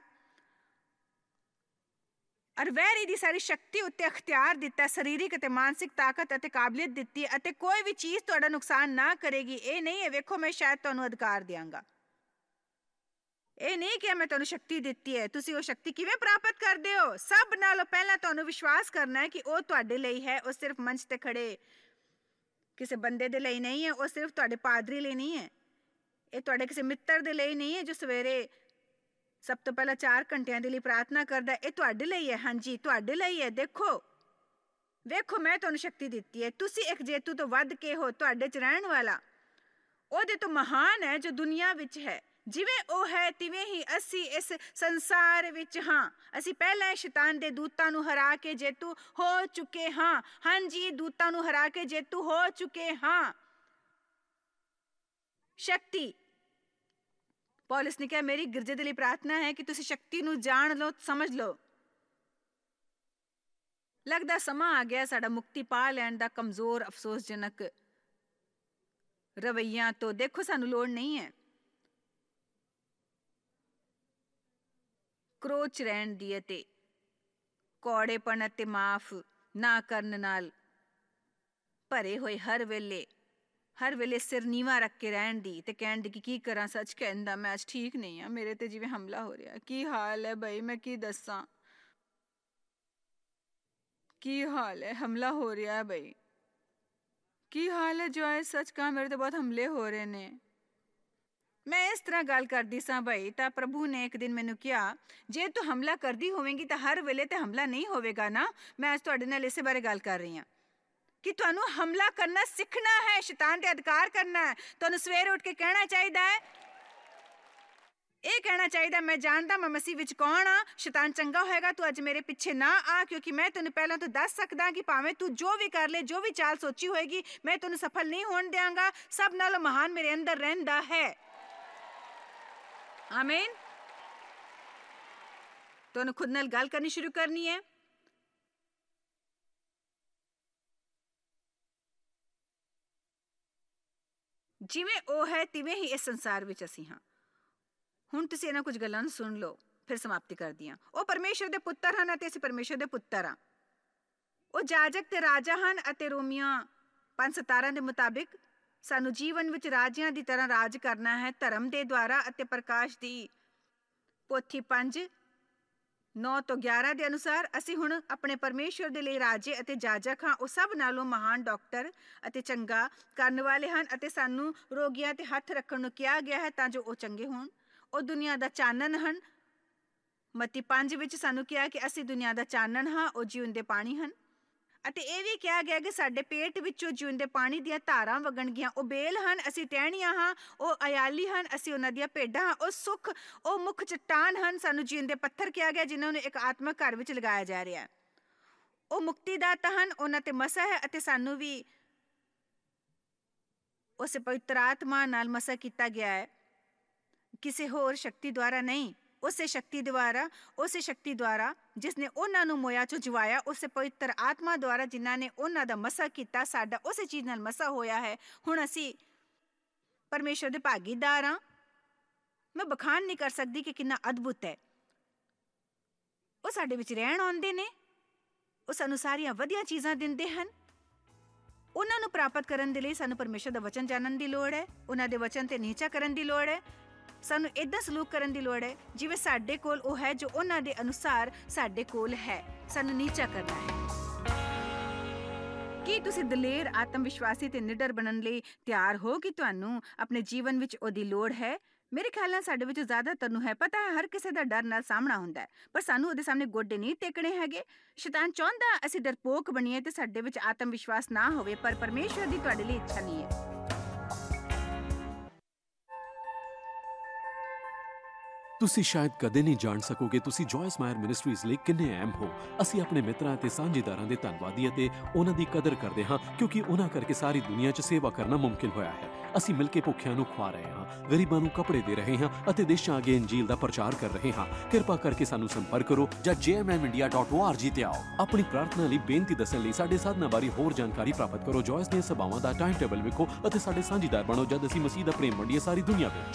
ਔਰ ਵੈਰੀ ਦੀ ਸਾਰੀ ਸ਼ਕਤੀ ਉੱਤੇ ਅਖਤਿਆਰ ਦਿੱਤਾ, ਸਰੀਰਕ ਅਤੇ ਮਾਨਸਿਕ ਤਾਕਤ ਅਤੇ ਕਾਬਲੀਅਤ ਦਿੱਤੀ ਅਤੇ ਕੋਈ ਵੀ ਚੀਜ਼ ਤੁਹਾਡਾ ਨੁਕਸਾਨ ਨਾ ਕਰੇਗੀ। ਇਹ ਨਹੀਂ ਹੈ ਵੇਖੋ ਮੈਂ ਸ਼ਾਇਦ ਤੁਹਾਨੂੰ ਅਧਿਕਾਰ ਦਿਆਂਗਾ। ਇਹ ਨਹੀਂ ਕਿ ਮੈਂ ਤੁਹਾਨੂੰ ਸ਼ਕਤੀ ਦਿੱਤੀ ਹੈ। ਤੁਸੀਂ ਉਹ ਸ਼ਕਤੀ ਕਿਵੇਂ ਪ੍ਰਾਪਤ ਕਰਦੇ ਹੋ? ਸਭ ਨਾਲੋਂ ਪਹਿਲਾਂ ਤੁਹਾਨੂੰ ਵਿਸ਼ਵਾਸ ਕਰਨਾ ਹੈ ਕਿ ਉਹ ਤੁਹਾਡੇ ਲਈ ਹੈ। ਉਹ ਸਿਰਫ ਮੰਚ ਤੇ ਖੜੇ ਕਿਸੇ ਬੰਦੇ ਦੇ ਲਈ ਨਹੀਂ ਹੈ। ਉਹ ਸਿਰਫ ਤੁਹਾਡੇ ਪਾਦਰੀ ਲਈ ਨਹੀਂ ਹੈ। ਇਹ ਤੁਹਾਡੇ ਕਿਸੇ ਮਿੱਤਰ ਦੇ ਲਈ ਨਹੀਂ ਹੈ ਜੋ ਸਵੇਰੇ ਸਭ ਤੋਂ ਪਹਿਲਾਂ 4 ਘੰਟਿਆਂ ਦੇ ਲਈ ਪ੍ਰਾਰਥਨਾ ਕਰਦਾ। ਇਹ ਤੁਹਾਡੇ ਲਈ ਹੈ। ਹਾਂਜੀ ਤੁਹਾਡੇ ਲਈ ਹੈ। ਵੇਖੋ ਮੈਂ ਤੁਹਾਨੂੰ ਸ਼ਕਤੀ ਦਿੱਤੀ ਹੈ। ਤੁਸੀਂ ਇੱਕ ਜੇਤੂ ਤੋਂ ਵੱਧ ਕੇ ਹੋ। ਤੁਹਾਡੇ 'ਚ ਰਹਿਣ ਵਾਲਾ ਉਹਦੇ ਤੋਂ ਮਹਾਨ ਹੈ ਜੋ ਦੁਨੀਆ ਵਿੱਚ ਹੈ। ਜਿਵੇਂ ਉਹ ਹੈ ਤਿਵੇਂ ਹੀ ਅਸੀਂ ਇਸ ਸੰਸਾਰ ਵਿੱਚ ਹਾਂ। ਅਸੀਂ ਪਹਿਲਾਂ ਸ਼ੈਤਾਨ ਦੇ ਦੂਤਾਂ ਨੂੰ ਹਰਾ ਕੇ ਜੇਤੂ ਹੋ ਚੁੱਕੇ ਹਾਂ। ਹਾਂਜੀ ਦੂਤਾਂ ਨੂੰ ਹਰਾ ਕੇ ਜੇਤੂ ਹੋ ਚੁੱਕੇ ਹਾਂ। ਸ਼ਕਤੀ ਪੌਲਸ ਨੇ ਕਿਹਾ ਮੇਰੀ ਗਿਰਜੇ ਦੇ ਲਈ ਪ੍ਰਾਰਥਨਾ ਹੈ ਕਿ ਤੁਸੀਂ ਸ਼ਕਤੀ ਨੂੰ ਜਾਣ ਲਓ, ਸਮਝ ਲਓ। ਲੱਗਦਾ ਸਮਾਂ ਆ ਗਿਆ ਸਾਡਾ ਮੁਕਤੀ ਪਾ ਲੈਣ ਦਾ ਕਮਜ਼ੋਰ ਅਫਸੋਸਜਨਕ ਰਵੱਈਆਂ ਤੋਂ। ਦੇਖੋ ਸਾਨੂੰ ਲੋੜ ਨਹੀਂ ਹੈ ਕਰੋਚ ਰਹਿਣ ਦੀ ਅਤੇ ਕੌੜੇਪਣ ਅਤੇ ਮਾਫ ਨਾ ਕਰਨ ਨਾਲ ਭਰੇ ਹੋਏ ਹਰ ਵੇਲੇ ਸਿਰ ਨੀਵਾਂ ਰੱਖ ਕੇ ਰਹਿਣ ਦੀ ਤੇ ਕਹਿਣ ਦੀ ਕਿ ਕੀ ਕਰਾਂ। ਸੱਚ ਕਹਿੰਦਾ ਮੈਂ ਅੱਜ ਠੀਕ ਨਹੀਂ ਆ, ਮੇਰੇ ਤੇ ਜਿਵੇਂ ਹਮਲਾ ਹੋ ਰਿਹਾ। ਕੀ ਹਾਲ ਹੈ ਬਈ, ਮੈਂ ਕੀ ਦੱਸਾਂ ਕੀ ਹਾਲ ਹੈ। ਹਮਲਾ ਹੋ ਰਿਹਾ ਹੈ ਬਈ। ਕੀ ਹਾਲ ਹੈ ਜੋਏ? ਸੱਚ ਕਹਾਂ ਮੇਰੇ ਤੇ ਬਹੁਤ ਹਮਲੇ ਹੋ ਰਹੇ ਨੇ। ਮੈਂ ਇਸ ਤਰ੍ਹਾਂ ਗੱਲ ਕਰਦੀ ਸਾਂ ਬਈ ਤਾਂ ਪ੍ਰਭੂ ਨੇ ਇੱਕ ਦਿਨ ਮੈਨੂੰ ਕਿਹਾ ਜੇ ਤੂੰ ਹਮਲਾ ਕਰਦੀ ਹੋਵੇਂਗੀ ਤਾਂ ਹਰ ਵੇਲੇ ਤੇ ਹਮਲਾ ਨਹੀਂ ਹੋਵੇਗਾ ਨਾ। ਮੈਂ ਅੱਜ ਤੁਹਾਡੇ ਨਾਲ ਇਸੇ ਬਾਰੇ ਗੱਲ ਕਰ ਰਹੀ ਹਾਂ ਕਿ ਤੁਹਾਨੂੰ ਹਮਲਾ ਕਰਨਾ ਸਿੱਖਣਾ ਹੈ, ਸ਼ੈਤਾਨ ਤੇ ਅਧਿਕਾਰ ਕਰਨਾ ਹੈ। ਤੁਹਾਨੂੰ ਸਵੇਰੇ ਉੱਠ ਕੇ ਕਹਿਣਾ ਚਾਹੀਦਾ ਹੈ, ਇਹ ਕਹਿਣਾ ਚਾਹੀਦਾ ਮੈਂ ਜਾਣਦਾ ਮੈਂ ਮਸੀਹ ਵਿੱਚ ਕੌਣ ਆ। ਸ਼ੈਤਾਨ ਚੰਗਾ ਹੋਏਗਾ ਤੂੰ ਅੱਜ ਮੇਰੇ ਪਿੱਛੇ ਨਾ ਆ, ਕਿਉਂਕਿ ਮੈਂ ਤੈਨੂੰ ਪਹਿਲਾਂ ਤੋਂ ਦੱਸ ਸਕਦਾ ਕਿ ਭਾਵੇਂ ਤੂੰ ਜੋ ਵੀ ਕਰ ਲੈ, ਜੋ ਵੀ ਚਾਲ ਸੋਚੀ ਹੋਏਗੀ, ਮੈਂ ਤੈਨੂੰ ਸਫਲ ਨਹੀਂ ਹੋਣ ਦਿਆਂਗਾ। ਸਭ ਨਾਲੋਂ ਮਹਾਨ ਮੇਰੇ ਅੰਦਰ ਰਹਿੰਦਾ ਹੈ। ਆਮੀਨ। ਤੁਹਾਨੂੰ ਖੁਦ ਨਾਲ ਗੱਲ ਕਰਨੀ ਸ਼ੁਰੂ ਕਰਨੀ ਹੈ। ਜਿਵੇਂ ਉਹ ਹੈ ਤਿਵੇਂ ਹੀ ਇਸ ਸੰਸਾਰ ਵਿੱਚ ਅਸੀਂ ਹਾਂ। ਹੁਣ ਤੁਸੀਂ ਇਹਨਾਂ ਕੁਝ ਗੱਲਾਂ ਨੂੰ ਸੁਣ ਲਓ, ਫਿਰ ਸਮਾਪਤੀ ਕਰਦੀ ਹਾਂ। ਉਹ ਪਰਮੇਸ਼ਰ ਦੇ ਪੁੱਤਰ ਹਨ ਅਤੇ ਅਸੀਂ ਪਰਮੇਸ਼ਰ ਦੇ ਪੁੱਤਰ ਹਾਂ। ਉਹ ਜਾਜਕ ਤੇ ਰਾਜਾ ਹਨ ਅਤੇ ਰੋਮੀਆਂ 5:17 ਦੇ ਮੁਤਾਬਿਕ ਸਾਨੂੰ ਜੀਵਨ ਵਿੱਚ ਰਾਜਿਆਂ ਦੀ ਤਰ੍ਹਾਂ ਰਾਜ ਕਰਨਾ ਹੈ ਧਰਮ ਦੇ ਦੁਆਰਾ ਅਤੇ ਪ੍ਰਕਾਸ਼ ਦੀ ਪੋਥੀ 5:9-11 ਦੇ ਅਨੁਸਾਰ ਅਸੀਂ ਹੁਣ ਆਪਣੇ ਪਰਮੇਸ਼ਰ ਦੇ ਲਈ ਰਾਜੇ ਅਤੇ ਜਾਜਕ ਹਾਂ। ਉਹ ਸਭ ਨਾਲੋਂ ਮਹਾਨ ਡਾਕਟਰ ਅਤੇ ਚੰਗਾ ਕਰਨ ਵਾਲੇ ਹਨ ਅਤੇ ਸਾਨੂੰ ਰੋਗੀਆਂ ਤੇ ਹੱਥ ਰੱਖਣ ਨੂੰ ਕਿਹਾ ਗਿਆ ਹੈ ਤਾਂ ਜੋ ਉਹ ਚੰਗੇ ਹੋਣ। ਉਹ ਦੁਨੀਆ ਦਾ ਚਾਨਣ ਹਨ। ਮੱਤੀ 5 ਵਿੱਚ ਸਾਨੂੰ ਕਿਹਾ ਕਿ ਅਸੀਂ ਦੁਨੀਆ ਦਾ ਚਾਨਣ ਹਾਂ। ਉਹ ਜਿਉਂਦੇ ਪਾਣੀ ਹਨ ਅਤੇ ਇਹ ਵੀ ਕਿਹਾ ਗਿਆ ਕਿ ਸਾਡੇ ਪੇਟ ਵਿੱਚੋਂ ਜਿਉਂਦੇ ਪਾਣੀ ਦੀਆਂ ਧਾਰਾਂ ਵਗਣਗੀਆਂ। ਉਹ ਬੇਲ ਹਨ, ਅਸੀਂ ਟਹਿਣੀਆਂ ਹਾਂ। ਉਹ ਅਯਾਲੀ ਹਨ, ਅਸੀਂ ਉਹਨਾਂ ਦੀਆਂ ਭੇਡਾਂ ਹਾਂ। ਉਹ ਮੁੱਖ ਚੱਟਾਨ ਹਨ, ਸਾਨੂੰ ਜਿਉਂਦੇ ਪੱਥਰ ਕਿਹਾ ਗਿਆ ਜਿਨ੍ਹਾਂ ਨੂੰ ਇੱਕ ਆਤਮਕ ਘਰ ਵਿੱਚ ਲਗਾਇਆ ਜਾ ਰਿਹਾ ਹੈ। ਉਹ ਮੁਕਤੀਦਾਤਾ ਹਨ, ਉਹਨਾਂ ਤੇ ਮਸਾ ਹੈ ਅਤੇ ਸਾਨੂੰ ਵੀ ਉਸੇ ਪਵਿੱਤਰ ਆਤਮਾ ਨਾਲ ਮਸਾ ਕੀਤਾ ਗਿਆ ਹੈ, ਕਿਸੇ ਹੋਰ ਸ਼ਕਤੀ ਦੁਆਰਾ ਨਹੀਂ। ਉਸੇ ਸ਼ਕਤੀ ਦੁਆਰਾ ਜਿਸ ਨੇ ਉਹਨਾਂ ਨੂੰ ਮੋਇਆ ਚੋਂ ਜਵਾਇਆ, ਉਸੇ ਪਵਿੱਤਰ ਆਤਮਾ ਦੁਆਰਾ ਜਿਨ੍ਹਾਂ ਨੇ ਉਹਨਾਂ ਦਾ ਮਸਾ ਕੀਤਾ। ਸਾਡਾ ਉਸੇ ਚੀਜ਼ ਨਾਲ ਮਸਾ ਹੋਇਆ ਹੈ। ਹੁਣ ਅਸੀਂ ਪਰਮੇਸ਼ਰ ਦੇ ਭਾਗੀਦਾਰ ਹਾਂ। ਮੈਂ ਬਖਾਨ ਨਹੀਂ ਕਰ ਸਕਦੀ ਕਿ ਕਿੰਨਾ ਅਦਭੁਤ ਹੈ। ਉਹ ਸਾਡੇ ਵਿੱਚ ਰਹਿਣ ਆਉਂਦੇ ਨੇ। ਉਹ ਸਾਨੂੰ ਸਾਰੀਆਂ ਵਧੀਆ ਚੀਜ਼ਾਂ ਦਿੰਦੇ ਹਨ। ਉਹਨਾਂ ਨੂੰ ਪ੍ਰਾਪਤ ਕਰਨ ਦੇ ਲਈ ਸਾਨੂੰ ਪਰਮੇਸ਼ਰ ਦਾ ਵਚਨ ਜਾਣਨ ਦੀ ਲੋੜ ਹੈ। ਉਹਨਾਂ ਦੇ ਵਚਨ ਤੇ ਨੀਚਾ ਕਰਨ ਦੀ ਲੋੜ ਹੈ। ਸਾਨੂੰ ਏਦਾਂ ਸਲੂਕ ਕਰਨ ਦੀ ਲੋੜ ਹੈ ਜਿਵੇਂ ਸਾਡੇ ਕੋਲ ਉਹ ਹੈ, ਜੋ ਉਹਨਾਂ ਦੇ ਅਨੁਸਾਰ ਸਾਡੇ ਕੋਲ ਹੈ। ਸਾਨੂੰ ਨੀਚਾ ਕਰਨਾ ਹੈ। ਕੀ ਤੁਸੀਂ ਦਲੇਰ, ਆਤਮ ਵਿਸ਼ਵਾਸੀ ਤੇ ਨਿਡਰ ਬਣਨ ਲਈ ਤਿਆਰ ਹੋ ਕਿ ਤੁਹਾਨੂੰ ਆਪਣੇ ਜੀਵਨ ਵਿੱਚ ਉਹਦੀ ਲੋੜ ਹੈ? ਮੇਰੇ ਖਿਆਲ ਨਾਲ ਸਾਡੇ ਵਿੱਚੋਂ ਜ਼ਿਆਦਾਤਰ ਨੂੰ ਹੈ ਪਤਾ ਹੈ ਹਰ ਕਿਸੇ ਦਾ ਡਰ ਨਾਲ ਸਾਹਮਣਾ ਹੁੰਦਾ ਹੈ, ਪਰ ਸਾਨੂੰ ਉਹਦੇ ਸਾਹਮਣੇ ਗੋਡੇ ਨਹੀਂ ਟੇਕਣੇ ਹੈਗੇ। ਸ਼ੈਤਾਨ ਚਾਹੁੰਦਾ ਅਸੀਂ ਡਰਪੋਕ ਬਣੀਏ ਤੇ ਸਾਡੇ ਵਿੱਚ ਆਤਮ ਵਿਸ਼ਵਾਸ ਨਾ ਹੋਵੇ, ਪਰ ਪਰਮੇਸ਼ਰ ਦੀ ਤੁਹਾਡੇ ਲਈ ਇੱਛਾ ਨਹੀਂ ਹੈ। ਤੁਸੀਂ ਸ਼ਾਇਦ ਕਦੇ ਨਹੀਂ ਜਾਣ ਸਕੋਗੇ ਤੁਸੀਂ ਜੋਇਸ ਮਾਇਰ ਮਿਨਿਸਟਰੀਜ਼ ਲਈ ਕਿੰਨੇ ਅਹਿਮ ਹੋ। ਅਸੀਂ ਆਪਣੇ ਮਿੱਤਰਾਂ ਅਤੇ ਸਾਂਝੇਦਾਰਾਂ ਦੇ ਧੰਨਵਾਦੀ ਅਤੇ ਉਹਨਾਂ ਦੀ ਕਦਰ ਕਰਦੇ ਹਾਂ, ਕਿਉਂਕਿ ਉਹਨਾਂ ਕਰਕੇ ਸਾਰੀ ਦੁਨੀਆ 'ਚ ਸੇਵਾ ਕਰਨਾ ਮੁਮਕਿਨ ਹੋਇਆ ਹੈ। ਅਸੀਂ ਮਿਲ ਕੇ ਭੁੱਖਿਆਂ ਨੂੰ ਖਵਾ ਰਹੇ ਹਾਂ, ਗਰੀਬਾਂ ਨੂੰ ਕੱਪੜੇ ਦੇ ਰਹੇ ਹਾਂ ਅਤੇ ਦੇਸ਼ਾਂ ਅੱਗੇ ਇੰਜੀਲ ਦਾ ਪ੍ਰਚਾਰ ਕਰ ਰਹੇ ਹਾਂ। ਕਿਰਪਾ ਕਰਕੇ ਸਾਨੂੰ ਸੰਪਰਕ ਕਰੋ ਜਾਂ jmmindia.org ਤੇ ਆਓ। ਆਪਣੀ ਪ੍ਰਾਰਥਨਾ ਲਈ ਬੇਨਤੀ ਦੱਸਣ ਲਈ ਸਾਡੇ ਸਾਧਨਾਂ ਬਾਰੇ ਹੋਰ ਜਾਣਕਾਰੀ ਪ੍ਰਾਪਤ ਕਰੋ। ਜੋਇਸ ਦੀਆਂ ਸਭਾਵਾਂ ਦਾ ਟਾਈਮ ਟੇਬਲ ਵੇਖੋ ਅਤੇ ਸਾਡੇ ਸਾਂਝੇਦਾਰ ਬਣੋ ਜਦ ਅਸੀਂ ਮਸੀਹ ਦਾ ਪ੍ਰੇਮ ਵੰਡੀਏ ਸਾਰੀ ਦੁਨੀਆ ਵਿੱਚ।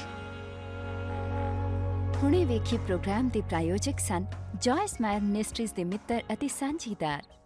ਹੁਣੇ ਵੇਖੇ ਪ੍ਰੋਗਰਾਮ ਦੇ ਪ੍ਰਾਯੋਜਕ ਸਨ ਜੋਇਸ ਮਾਇਰ ਮਿਨਿਸਟਰੀਜ਼ ਦੇ ਮਿੱਤਰ ਅਤੇ ਸਾਂਝੀਦਾਰ।